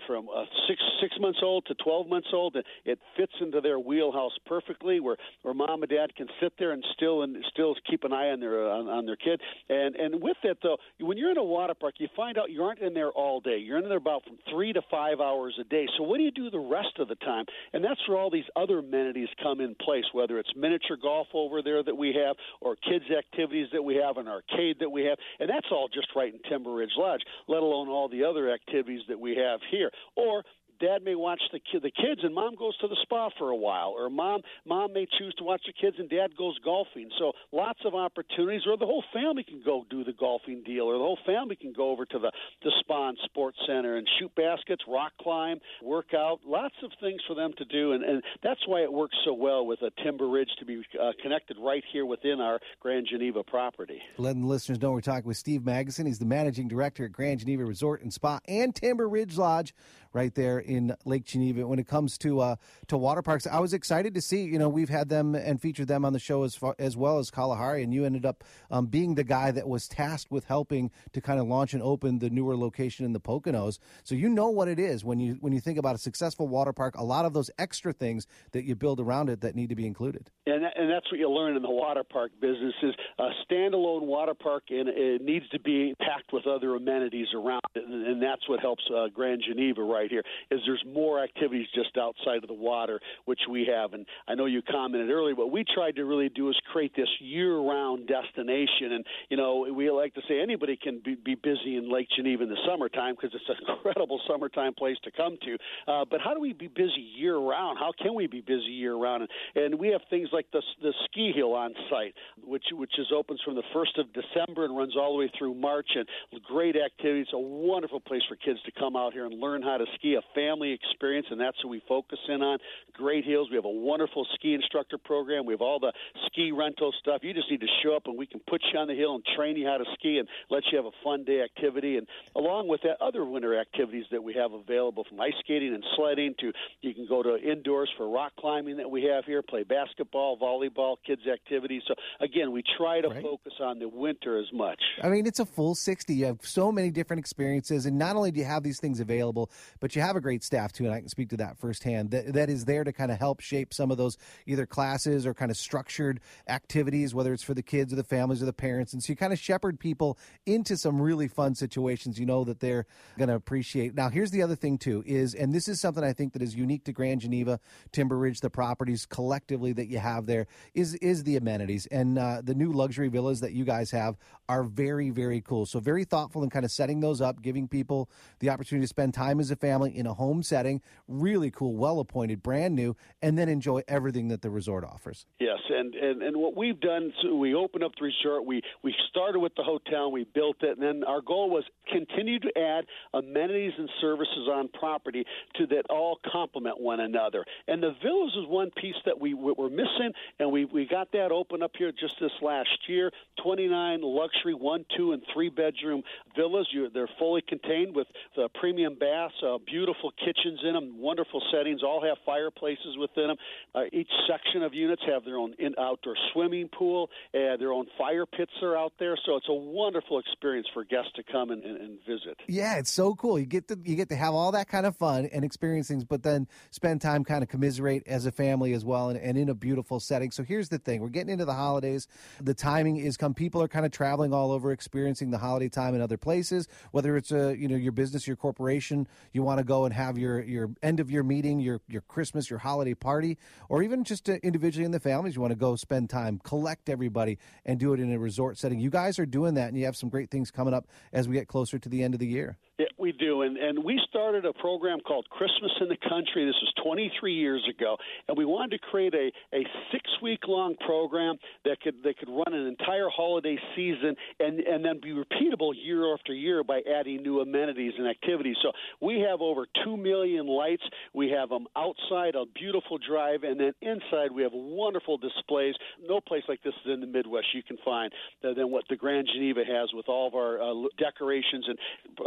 6 months old to 12 months old, it fits into their wheelhouse perfectly, where mom and dad can sit there and still keep an eye on their kid. And with it though, when you're in a water park, you find out you aren't in there all day. You're in there about from 3 to 5 hours a day. So what do you do the rest of the time? And that's where all these other amenities come in place, whether it's miniature golf over there that we have, or kids activities that we have, an arcade that we have, and that's all just right in Timber Ridge Lodge, let alone all the other activities that we have here. Or Dad may watch the kids, and Mom goes to the spa for a while. Or Mom may choose to watch the kids, and Dad goes golfing. So lots of opportunities. Or the whole family can go do the golfing deal, or the whole family can go over to the spa and sports center and shoot baskets, rock climb, work out. Lots of things for them to do, and that's why it works so well with a Timber Ridge to be connected right here within our Grand Geneva property. Letting the listeners know we're talking with Steve Magnuson. He's the managing director at Grand Geneva Resort and Spa and Timber Ridge Lodge right there in Lake Geneva. When it comes to water parks, I was excited to see, we've had them and featured them on the show as well as Kalahari, and you ended up being the guy that was tasked with helping to kind of launch and open the newer location in the Poconos. So you know what it is when you think about a successful water park, a lot of those extra things that you build around it that need to be included. And that's what you learn in the water park business is a standalone water park, and it needs to be packed with other amenities around it, and that's what helps Grand Geneva right here, is there's more activities just outside of the water, which we have. And I know you commented earlier, what we tried to really do is create this year-round destination. And, we like to say anybody can be busy in Lake Geneva in the summertime because it's an incredible summertime place to come to. But how do we be busy year-round? How can we be busy year-round? And we have things like the ski hill on site, which opens from the 1st of December and runs all the way through March. And great activities, a wonderful place for kids to come out here and learn how to ski, a family experience, and that's what we focus in on. Great hills. We have a wonderful ski instructor program. We have all the ski rental stuff. You just need to show up, and we can put you on the hill and train you how to ski and let you have a fun day activity. And along with that, other winter activities that we have available, from ice skating and sledding to you can go to indoors for rock climbing that we have here, play basketball, volleyball, kids activities. So, again, we try to focus on the winter as much. I mean, it's a full 60. You have so many different experiences, and not only do you have these things available, but you have a great staff, too, and I can speak to that firsthand, that is there to kind of help shape some of those either classes or kind of structured activities, whether it's for the kids or the families or the parents. And so you kind of shepherd people into some really fun situations that they're going to appreciate. Now, here's the other thing, too, and this is something I think that is unique to Grand Geneva, Timber Ridge, the properties collectively that you have there, is the amenities. And the new luxury villas that you guys have are very, very cool. So very thoughtful in kind of setting those up, giving people the opportunity to spend time as a family in a home setting. Really cool, well-appointed, brand new, and then enjoy everything that the resort offers. Yes, and what we've done, so we opened up the resort. We started with the hotel, we built it, and then our goal was continue to add amenities and services on property that all complement one another. And the villas is one piece that we were missing, and we got that open up here just this last year. 29 luxury 1, 2, and 3 bedroom villas. They're fully contained with premium baths, beautiful kitchens in them, wonderful settings, all have fireplaces within them. Each section of units have their own outdoor swimming pool, their own fire pits are out there. So it's a wonderful experience for guests to come and visit. Yeah, it's so cool. You get to have all that kind of fun and experience things, but then spend time kind of commiserate as a family as well, and in a beautiful setting. So here's the thing. We're getting into the holidays. The timing is people are kind of traveling all over, experiencing the holiday time in other places, whether it's your business, your corporation, you want to go and have your end of year meeting, your Christmas, your holiday party, or even just individually in the families, you want to go spend time, collect everybody, and do it in a resort setting. You guys are doing that, and you have some great things coming up as we get closer to the end of the year. Yeah, we do, and we started a program called Christmas in the Country. This was 23 years ago, and we wanted to create a 6-week-long program that could run an entire holiday season and then be repeatable year after year by adding new amenities and activities. So we have over 2 million lights. We have them outside, a beautiful drive, and then inside we have wonderful displays. No place like this is in the Midwest you can find than what the Grand Geneva has with all of our decorations and program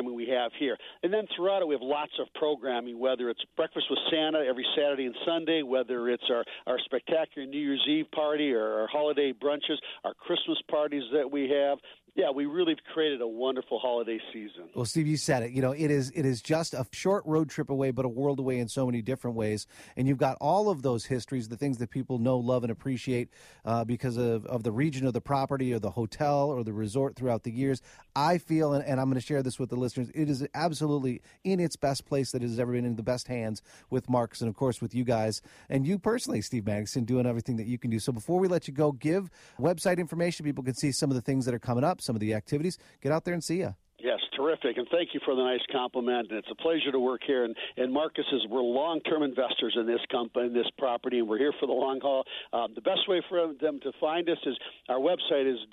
programming we have here. And then throughout it, we have lots of programming, whether it's Breakfast with Santa every Saturday and Sunday, whether it's our spectacular New Year's Eve party or our holiday brunches, our Christmas parties that we have. Yeah, we really have created a wonderful holiday season. Well, Steve, you said it. You know, it is just a short road trip away, but a world away in so many different ways. And you've got all of those histories, the things that people know, love, and appreciate because of the region of the property or the hotel or the resort throughout the years. I feel, and I'm going to share this with the listeners, it is absolutely in its best place that it has ever been, in the best hands with Marcus and, of course, with you guys. And you personally, Steve Magnuson, doing everything that you can do. So before we let you go, give website information. People can see some of the things that are coming up, some of the activities. Get out there and see you. Yes, terrific, and thank you for the nice compliment. And it's a pleasure to work here. And Marcus we're long-term investors in this company, in this property, and we're here for the long haul. The best way for them to find us is our website is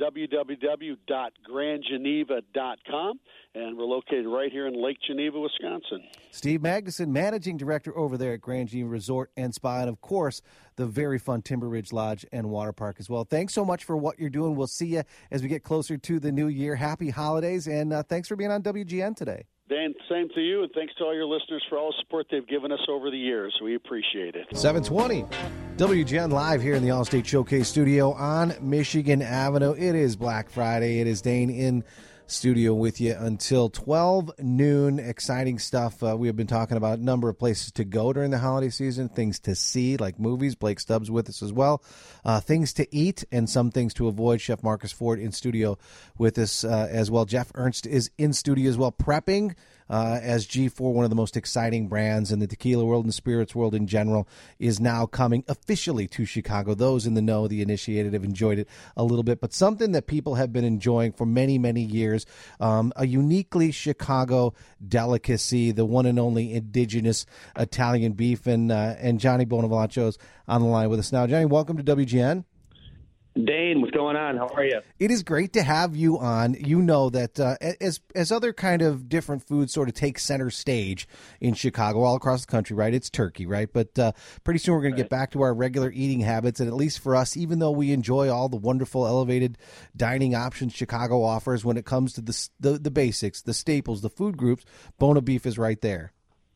www.grandgeneva.com, and we're located right here in Lake Geneva, Wisconsin. Steve Magnuson, Managing Director over there at Grand Geneva Resort and Spa, and, of course, the very fun Timber Ridge Lodge and Water Park as well. Thanks so much for what you're doing. We'll see you as we get closer to the new year. Happy holidays, and thanks for being on WGN today. Dan, same to you, and thanks to all your listeners for all the support they've given us over the years. We appreciate it. 720 WGN live here in the Allstate Showcase studio on Michigan Avenue. It is Black Friday. It is Dane in studio with you until 12 noon. Exciting stuff. We have been talking about a number of places to go during the holiday season, things to see like movies. Blake Stubbs with us as well. Things to eat and some things to avoid. Chef Marcus Ford in studio with us as well. Jeff Ernst is in studio as well, prepping as G4, one of the most exciting brands in the tequila world and spirits world in general, is now coming officially to Chicago. Those in the know, the initiated, have enjoyed it a little bit, but something that people have been enjoying for many, many years, a uniquely Chicago delicacy, the one and only indigenous Italian beef, and Johnny Bonavancho's on the line with us now. Johnny, welcome to WGN. Dane, what's going on? How are you? It is great to have you on. You know that as other kind of different foods sort of take center stage in Chicago, all across the country, right? It's turkey, right? But pretty soon we're going to get back to our regular eating habits. And at least for us, even though we enjoy all the wonderful elevated dining options Chicago offers, when it comes to the basics, the staples, the food groups, Bona Beef is right there.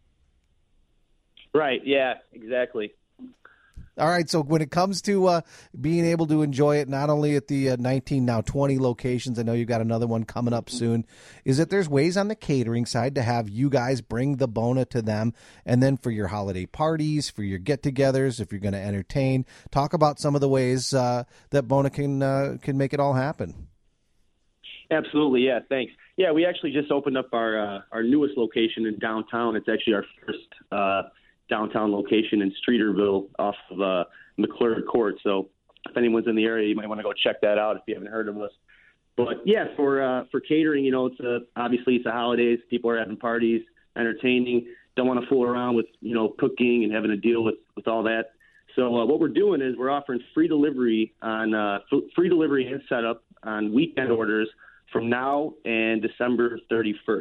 Right, yeah, exactly. All right, so when it comes to being able to enjoy it, not only at the 19, now 20 locations, I know you've got another one coming up soon, is that there's ways on the catering side to have you guys bring the Bona to them, and then for your holiday parties, for your get-togethers, if you're going to entertain, talk about some of the ways that Bona can make it all happen. Absolutely, yeah, thanks. Yeah, we actually just opened up our newest location in downtown. It's actually our first downtown location in Streeterville off of McClure Court. So if anyone's in the area, you might want to go check that out if you haven't heard of us. But yeah, for catering, you know, obviously it's the holidays. People are having parties, entertaining. Don't want to fool around with, you know, cooking and having to deal with all that. So what we're doing is we're offering free delivery and setup on weekend orders from now and December 31st.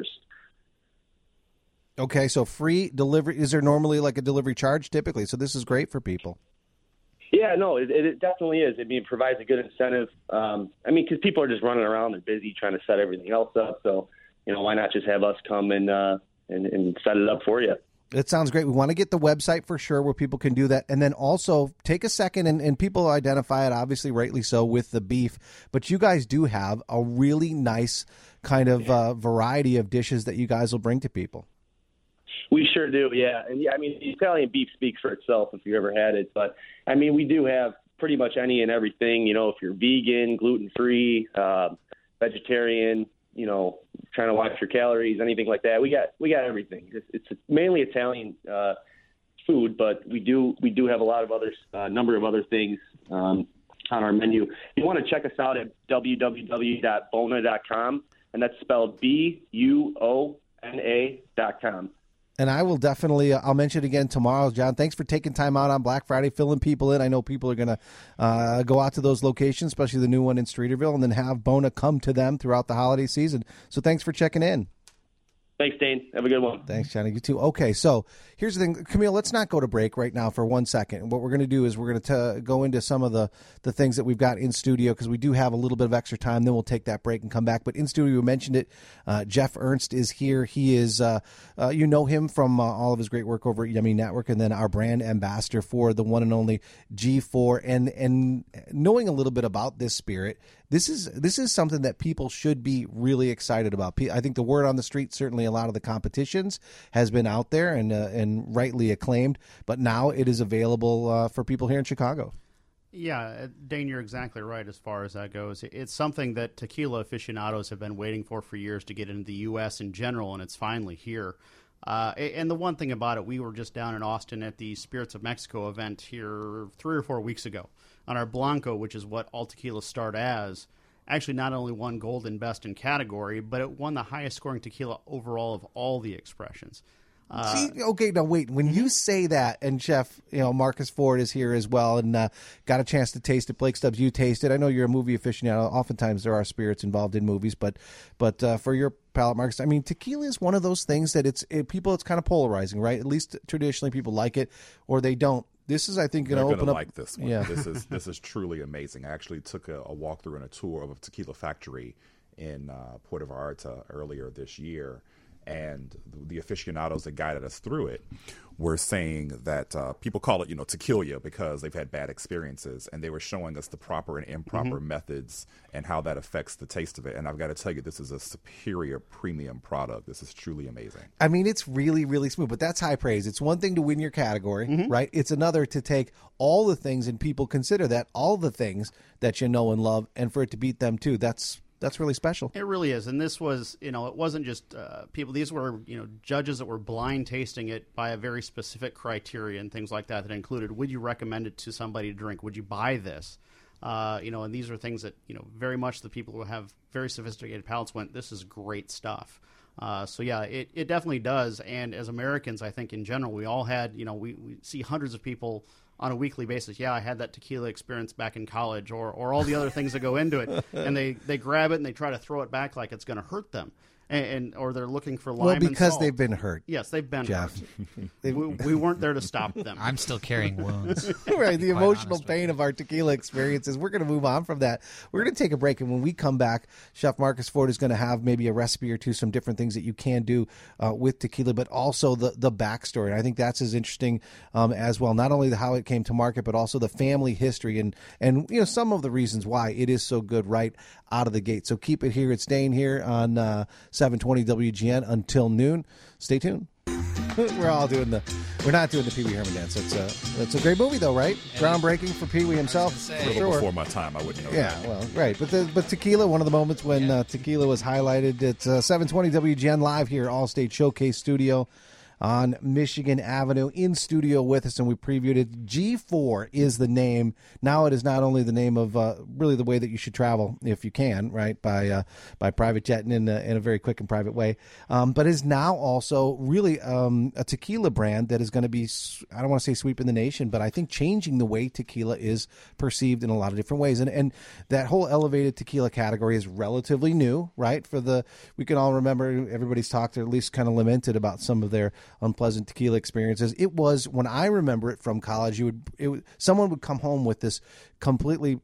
Okay, so free delivery. Is there normally like a delivery charge typically? So this is great for people. Yeah, no, it definitely is. I mean, it provides a good incentive. Because people are just running around and busy trying to set everything else up. So, you know, why not just have us come and set it up for you? It sounds great. We want to get the website for sure where people can do that. And then also take a second, and people identify it, obviously rightly so, with the beef. But you guys do have a really nice kind of variety of dishes that you guys will bring to people. We sure do, yeah. And yeah, I mean, the Italian beef speaks for itself if you ever had it. But, I mean, we do have pretty much any and everything. You know, if you're vegan, gluten-free, vegetarian, you know, trying to watch your calories, anything like that, we got everything. It's mainly Italian food, but we do have a lot of other number of other things on our menu. If you want to check us out at www.bona.com, and that's spelled BUONA.com. And I will definitely, I'll mention it again tomorrow. John, thanks for taking time out on Black Friday, filling people in. I know people are going to go out to those locations, especially the new one in Streeterville, and then have Bona come to them throughout the holiday season. So thanks for checking in. Thanks, Dane. Have a good one. Thanks, Johnny. You too. Okay, so here's the thing. Camille, let's not go to break right now for 1 second. What we're going to do is we're going to go into some of the things that we've got in studio because we do have a little bit of extra time. Then we'll take that break and come back. But in studio, we mentioned it. Jeff Ernst is here. He is, you know him from all of his great work over at Yummy Network, and then our brand ambassador for the one and only G4. And knowing a little bit about this spirit, this is something that people should be really excited about. I think the word on the street, certainly a lot of the competitions, has been out there and rightly acclaimed, but now it is available for people here in Chicago. Yeah, Dane, you're exactly right as far as that goes. It's something that tequila aficionados have been waiting for years to get into the U.S. in general, and it's finally here. And the one thing about it, we were just down in Austin at the Spirits of Mexico event here 3 or 4 weeks ago. On our Blanco, which is what all tequilas start as, actually not only won gold in best in category, but it won the highest scoring tequila overall of all the expressions. Okay, now wait. When you say that, and Chef, Marcus Ford is here as well, and got a chance to taste it. Blake Stubbs, you tasted. I know you're a movie aficionado. Oftentimes there are spirits involved in movies, but for your palate, Marcus, I mean, tequila is one of those things that it's kind of polarizing, right? At least traditionally, people like it or they don't. This is, I think, going to open up. Like this one. Yeah. This is truly amazing. I actually took a walkthrough and a tour of a tequila factory in Puerto Vallarta earlier this year, and the aficionados that guided us through it were saying that people call it, tequila because they've had bad experiences, and they were showing us the proper and improper methods and how that affects the taste of it. And I've got to tell you, this is a superior premium product. This is truly amazing. I mean, it's really, really smooth, but that's high praise. It's one thing to win your category, right? It's another to take all the things, and people consider that all the things that you know and love, and for it to beat them too. That's really special. It really is. And this was, it wasn't just people. These were, judges that were blind tasting it by a very specific criteria and things like that included, would you recommend it to somebody to drink? Would you buy this? And these are things that, very much the people who have very sophisticated palates went, this is great stuff. So, yeah, it definitely does. And as Americans, I think in general, we all had, we see hundreds of people on a weekly basis. Yeah, I had that tequila experience back in college, or all the other things that go into it, and they grab it and they try to throw it back like it's going to hurt them, or they're looking for lime. Well, because and salt. they've been hurt. Yes, they've been Jeff. hurt. we weren't there to stop them. I'm still carrying wounds. Right, the emotional pain of our tequila experiences. We're going to move on from that. We're going to take a break, and when we come back, Chef Marcus Ford is going to have maybe a recipe or two, some different things that you can do with tequila, but also the backstory. And I think that's as interesting as well. Not only how it came to market, but also the family history and some of the reasons why it is so good right out of the gate. So keep it here. It's Dane here on 720 WGN until noon. Stay tuned. We're not doing the Pee Wee Herman dance. It's a great movie though, right? Groundbreaking for Pee Wee himself. A little before my time, I wouldn't know. Yeah, well, right. But tequila, one of the moments when tequila was highlighted. It's 720 WGN live here, Allstate Showcase Studio on Michigan Avenue. In studio with us, and we previewed it. G4 is the name. Now it is not only the name of really the way that you should travel, if you can, right, by private jet and in a very quick and private way, but is now also really a tequila brand that is going to be, I don't want to say sweeping the nation, but I think changing the way tequila is perceived in a lot of different ways. And that whole elevated tequila category is relatively new, right? We can all remember, everybody's talked or at least kind of lamented about some of their unpleasant tequila experiences. It was, when I remember it from college, someone would come home with this completely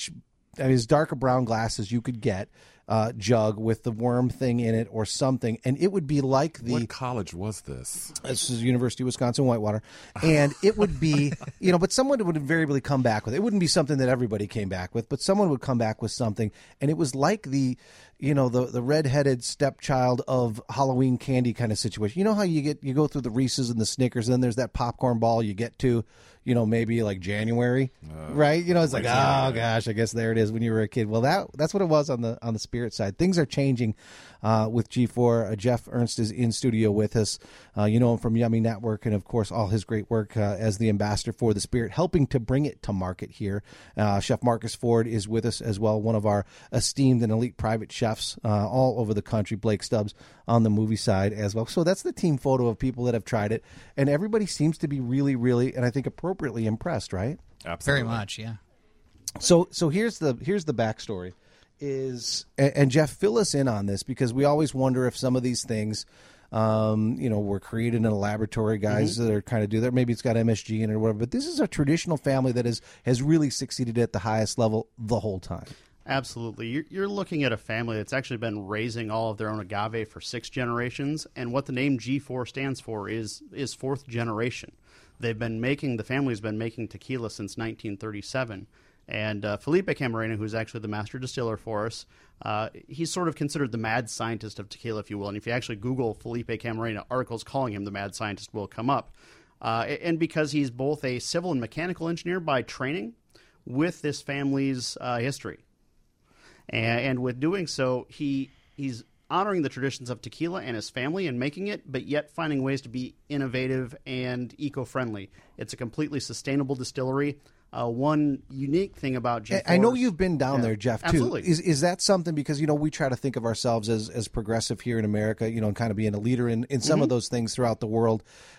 as dark a brown glass as you could get, jug with the worm thing in it or something, and it would be like What college was this? This is University of Wisconsin Whitewater, and it would be, but someone would invariably come back with it. It wouldn't be something that everybody came back with, but someone would come back with something, and it was like the redheaded stepchild of Halloween candy kind of situation. You know how you go through the Reese's and the Snickers, and then there's that popcorn ball you get to, maybe like January, right? It's like, oh gosh, I guess there it is when you were a kid. Well, that's what it was on the spirit side. Things are changing with G4. Jeff Ernst is in studio with us. You know him from Yummy Network, and of course all his great work as the ambassador for the spirit, helping to bring it to market here. Chef Marcus Ford is with us as well, one of our esteemed and elite private chefs all over the country. Blake Stubbs on the movie side as well. So that's the team photo of people that have tried it, and everybody seems to be really, really, and I think appropriately impressed, right? Absolutely. Very much, yeah. So here's the backstory. And Jeff, fill us in on this, because we always wonder if some of these things were created in a laboratory, guys that are kind of do that. Maybe it's got MSG in it or whatever. But this is a traditional family that has really succeeded at the highest level the whole time. Absolutely. You're looking at a family that's actually been raising all of their own agave for 6 generations, and what the name G4 stands for is 4th generation. The family's been making tequila since 1937, and Felipe Camarena, who's actually the master distiller for us, he's sort of considered the mad scientist of tequila, if you will, and if you actually Google Felipe Camarena, articles calling him the mad scientist will come up. And because he's both a civil and mechanical engineer by training with this family's history. And with doing so, he's honoring the traditions of tequila and his family and making it, but yet finding ways to be innovative and eco-friendly. It's a completely sustainable distillery. One unique thing about G4... I know you've been down there, Jeff, too. Absolutely. Is that something, because, we try to think of ourselves as progressive here in America, and kind of being a leader in some of those things throughout the world.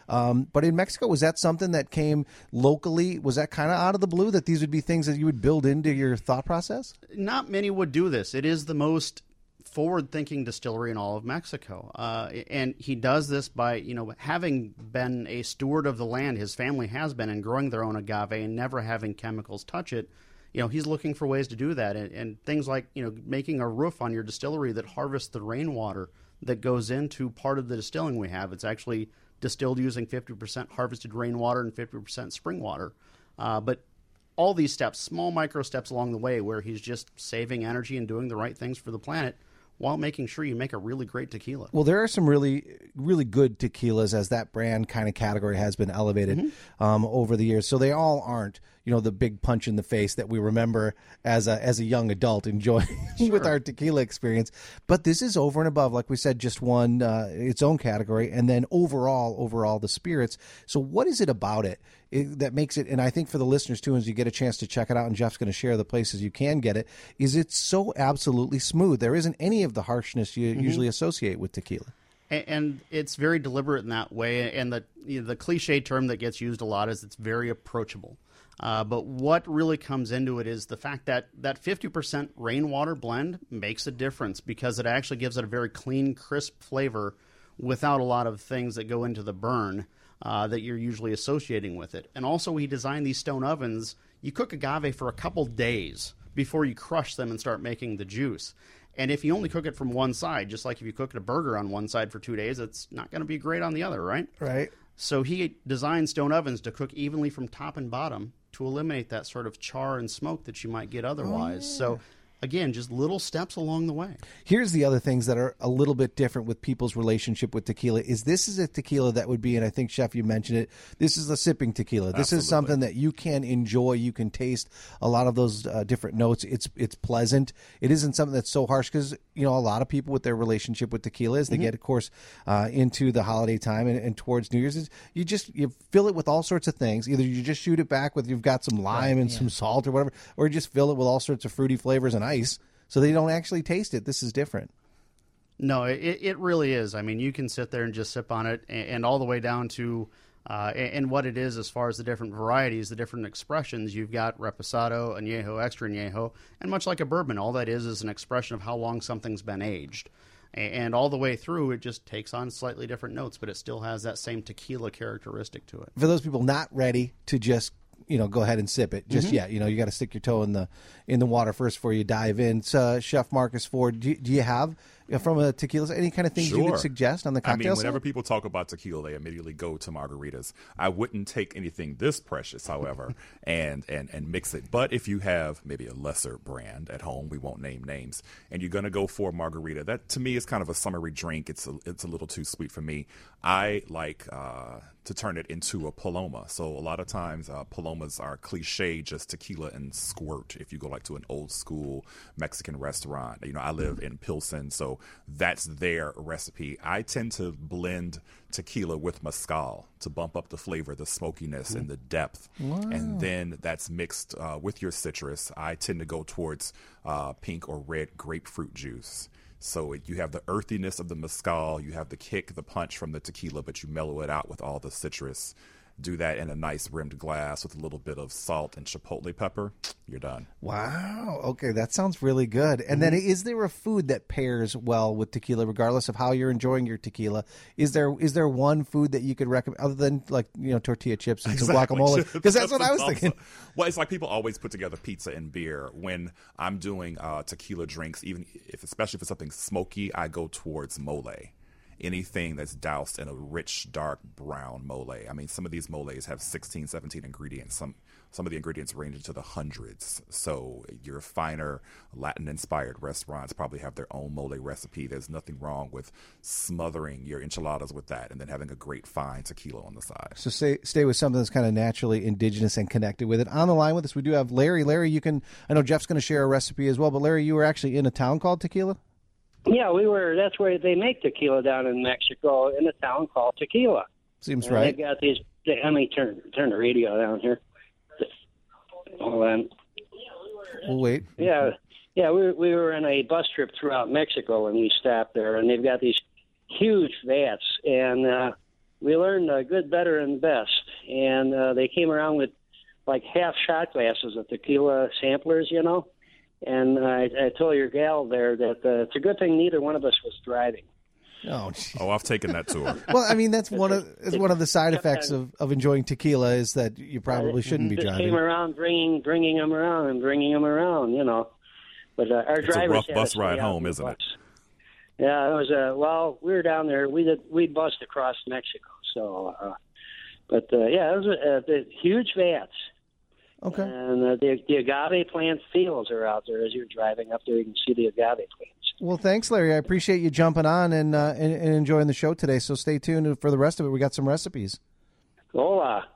But in Mexico, was that something that came locally? Was that kind of out of the blue, that these would be things that you would build into your thought process? Not many would do this. It is the most forward-thinking distillery in all of Mexico. And he does this by, having been a steward of the land, his family has been, and growing their own agave and never having chemicals touch it. He's looking for ways to do that. And things like, making a roof on your distillery that harvests the rainwater that goes into part of the distilling we have. It's actually distilled using 50% harvested rainwater and 50% spring water. But all these steps, small micro steps along the way, where he's just saving energy and doing the right things for the planet, while making sure you make a really great tequila. Well, there are some really, really good tequilas as that brand kind of category has been elevated over the years. So they all aren't, the big punch in the face that we remember as a young adult enjoying with our tequila experience. But this is over and above, like we said, just won its own category, and then overall the spirits. So what is it about it that makes it, and I think for the listeners too, as you get a chance to check it out, and Jeff's going to share the places you can get it, is it's so absolutely smooth. There isn't any of the harshness you usually associate with tequila. And it's very deliberate in that way. And the cliche term that gets used a lot is it's very approachable. But what really comes into it is the fact that 50% rainwater blend makes a difference, because it actually gives it a very clean, crisp flavor without a lot of things that go into the burn that you're usually associating with it. And also, he designed these stone ovens. You cook agave for a couple days before you crush them and start making the juice. And if you only cook it from one side, just like if you cook a burger on one side for 2 days, it's not going to be great on the other, right? Right. So he designed stone ovens to cook evenly from top and bottom to eliminate that sort of char and smoke that you might get otherwise. So again, just little steps along the way. Here's the other things that are a little bit different with people's relationship with tequila. This is a tequila that would be, and I think, Chef, you mentioned it, this is a sipping tequila. This is something that you can enjoy. You can taste a lot of those different notes. It's pleasant. It isn't something that's so harsh, because, a lot of people with their relationship with tequila, as they get, of course, into the holiday time and towards New Year's, you fill it with all sorts of things. Either you just shoot it back with, you've got some lime and some salt or whatever, or you just fill it with all sorts of fruity flavors and ice, so they don't actually taste it. This is different. No, it really is. I mean, you can sit there and just sip on it, and all the way down to and what it is as far as the different varieties, the different expressions. You've got reposado, añejo, extra añejo, and much like a bourbon, all that is an expression of how long something's been aged. And all the way through, it just takes on slightly different notes, but it still has that same tequila characteristic to it. For those people not ready to just go ahead and sip it just yet, you got to stick your toe in the water first before you dive in. So, Chef Marcus Ford, do you have, from a tequila, any kind of things you would suggest on the cocktail whenever side? people talk about tequila, they immediately go to margaritas. I wouldn't take anything this precious, however, and mix it. But if you have maybe a lesser brand at home, we won't name names, and you're going to go for a margarita, that to me is kind of a summery drink. It's a little too sweet for me. I like to turn it into a Paloma. So a lot of times Palomas are cliche, just tequila and squirt. If you go like to an old school Mexican restaurant, I live in Pilsen, so that's their recipe. I tend to blend tequila with mezcal to bump up the flavor, the smokiness, and the depth. Wow. And then that's mixed with your citrus. I tend to go towards pink or red grapefruit juice. So you have the earthiness of the mezcal, you have the kick, the punch from the tequila, but you mellow it out with all the citrus. do that in a nice rimmed glass with a little bit of salt and chipotle pepper, you're done. Wow. Okay, that sounds really good. And then is there a food that pairs well with tequila, regardless of how you're enjoying your tequila? Is there one food that you could recommend other than tortilla chips and some guacamole? Because that's what I was thinking. Well, it's like people always put together pizza and beer. When I'm doing tequila drinks, especially if it's something smoky, I go towards mole. Anything that's doused in a rich, dark brown mole. I mean, some of these moles have 16, 17 ingredients. Some of the ingredients range into the hundreds. So your finer Latin-inspired restaurants probably have their own mole recipe. There's nothing wrong with smothering your enchiladas with that and then having a great fine tequila on the side. So stay with something that's kind of naturally indigenous and connected with it. On the line with us, we do have Larry. Larry, I know Jeff's going to share a recipe as well, but Larry, you were actually in a town called Tequila? Yeah, we were. That's where they make tequila down in Mexico, in a town called Tequila. Seems right. They've got these. Let me turn the radio down here. Hold on. We'll wait. Yeah. We were on a bus trip throughout Mexico, and we stopped there, and they've got these huge vats, and we learned good, better, and best. And they came around with like half shot glasses of tequila samplers, And I told your gal there that it's a good thing neither one of us was driving. Oh, I've taken that tour. Well, I mean, that's one of the side effects of enjoying tequila is that you probably shouldn't be driving. Came around bringing them around, But our it's drivers a rough bus ride home, isn't it? Yeah, it was. We were down there. We bussed across Mexico. So, it was the huge vats. Okay. And the agave plant fields are out there as you're driving up there. You can see the agave plants. Well, thanks, Larry. I appreciate you jumping on and enjoying the show today. So stay tuned for the rest of it. We got some recipes. Hola.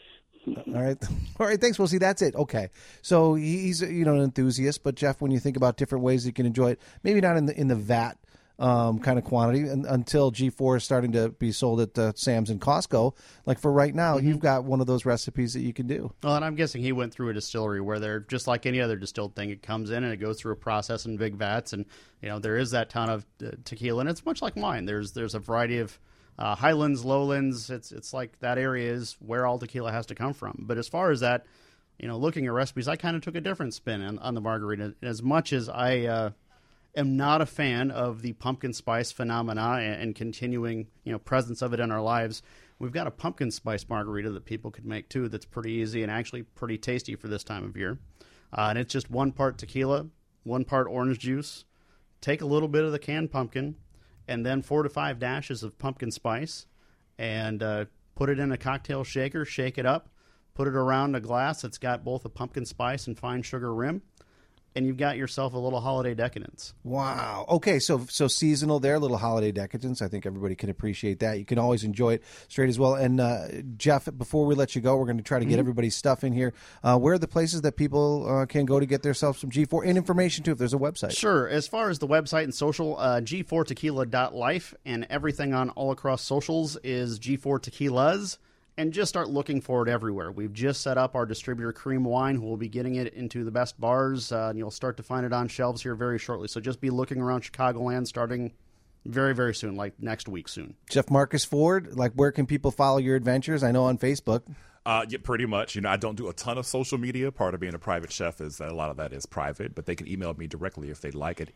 All right. Thanks. Well, see, that's it. Okay. So he's an enthusiast, but Jeff, when you think about different ways you can enjoy it, maybe not in the vat kind of quantity until G4 is starting to be sold at Sam's and Costco. Like for right now, you've got one of those recipes that you can do. Well, and I'm guessing he went through a distillery where they're just like any other distilled thing. It comes in and it goes through a process in big vats, and there is that ton of tequila, and it's much like mine. There's a variety of highlands, lowlands. It's like that area is where all tequila has to come from. But as far as that, looking at recipes, I kind of took a different spin on the margarita. As much as I am not a fan of the pumpkin spice phenomena and continuing, presence of it in our lives, we've got a pumpkin spice margarita that people could make too. That's pretty easy and actually pretty tasty for this time of year. And it's just 1 part tequila, 1 part orange juice. Take a little bit of the canned pumpkin, and then 4 to 5 dashes of pumpkin spice, and put it in a cocktail shaker. Shake it up, put it around a glass that's got both a pumpkin spice and fine sugar rim. And you've got yourself a little holiday decadence. Wow. Okay, so seasonal there, a little holiday decadence. I think everybody can appreciate that. You can always enjoy it straight as well. And Jeff, before we let you go, we're going to try to get everybody's stuff in here. Where are the places that people can go to get themselves some G4 and information too, if there's a website? Sure. As far as the website and social, G4tequila.life, and everything on all across socials is G4 Tequilas. And just start looking for it everywhere. We've just set up our distributor, Cream Wine, who will be getting it into the best bars, and you'll start to find it on shelves here very shortly. So just be looking around Chicagoland starting very, very soon, like next week soon. Jeff Marcus Ford, where can people follow your adventures? I know on Facebook. Yeah, pretty much. I don't do a ton of social media. Part of being a private chef is that a lot of that is private, but they can email me directly if they'd like at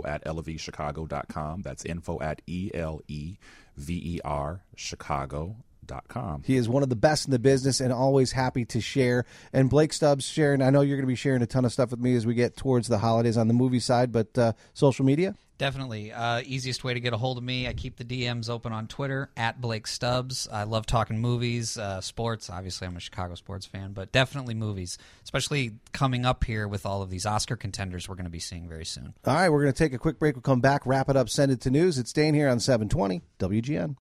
info@elevchicago.com. That's info@ELEVER Chicago.com. He is one of the best in the business and always happy to share. And Blake Stubbs, sharing, I know you're going to be sharing a ton of stuff with me as we get towards the holidays on the movie side, but social media? Definitely. Easiest way to get a hold of me, I keep the DMs open on Twitter, @BlakeStubbs. I love talking movies, sports. Obviously, I'm a Chicago sports fan, but definitely movies, especially coming up here with all of these Oscar contenders we're going to be seeing very soon. All right, we're going to take a quick break. We'll come back, wrap it up, send it to news. It's staying here on 720 WGN.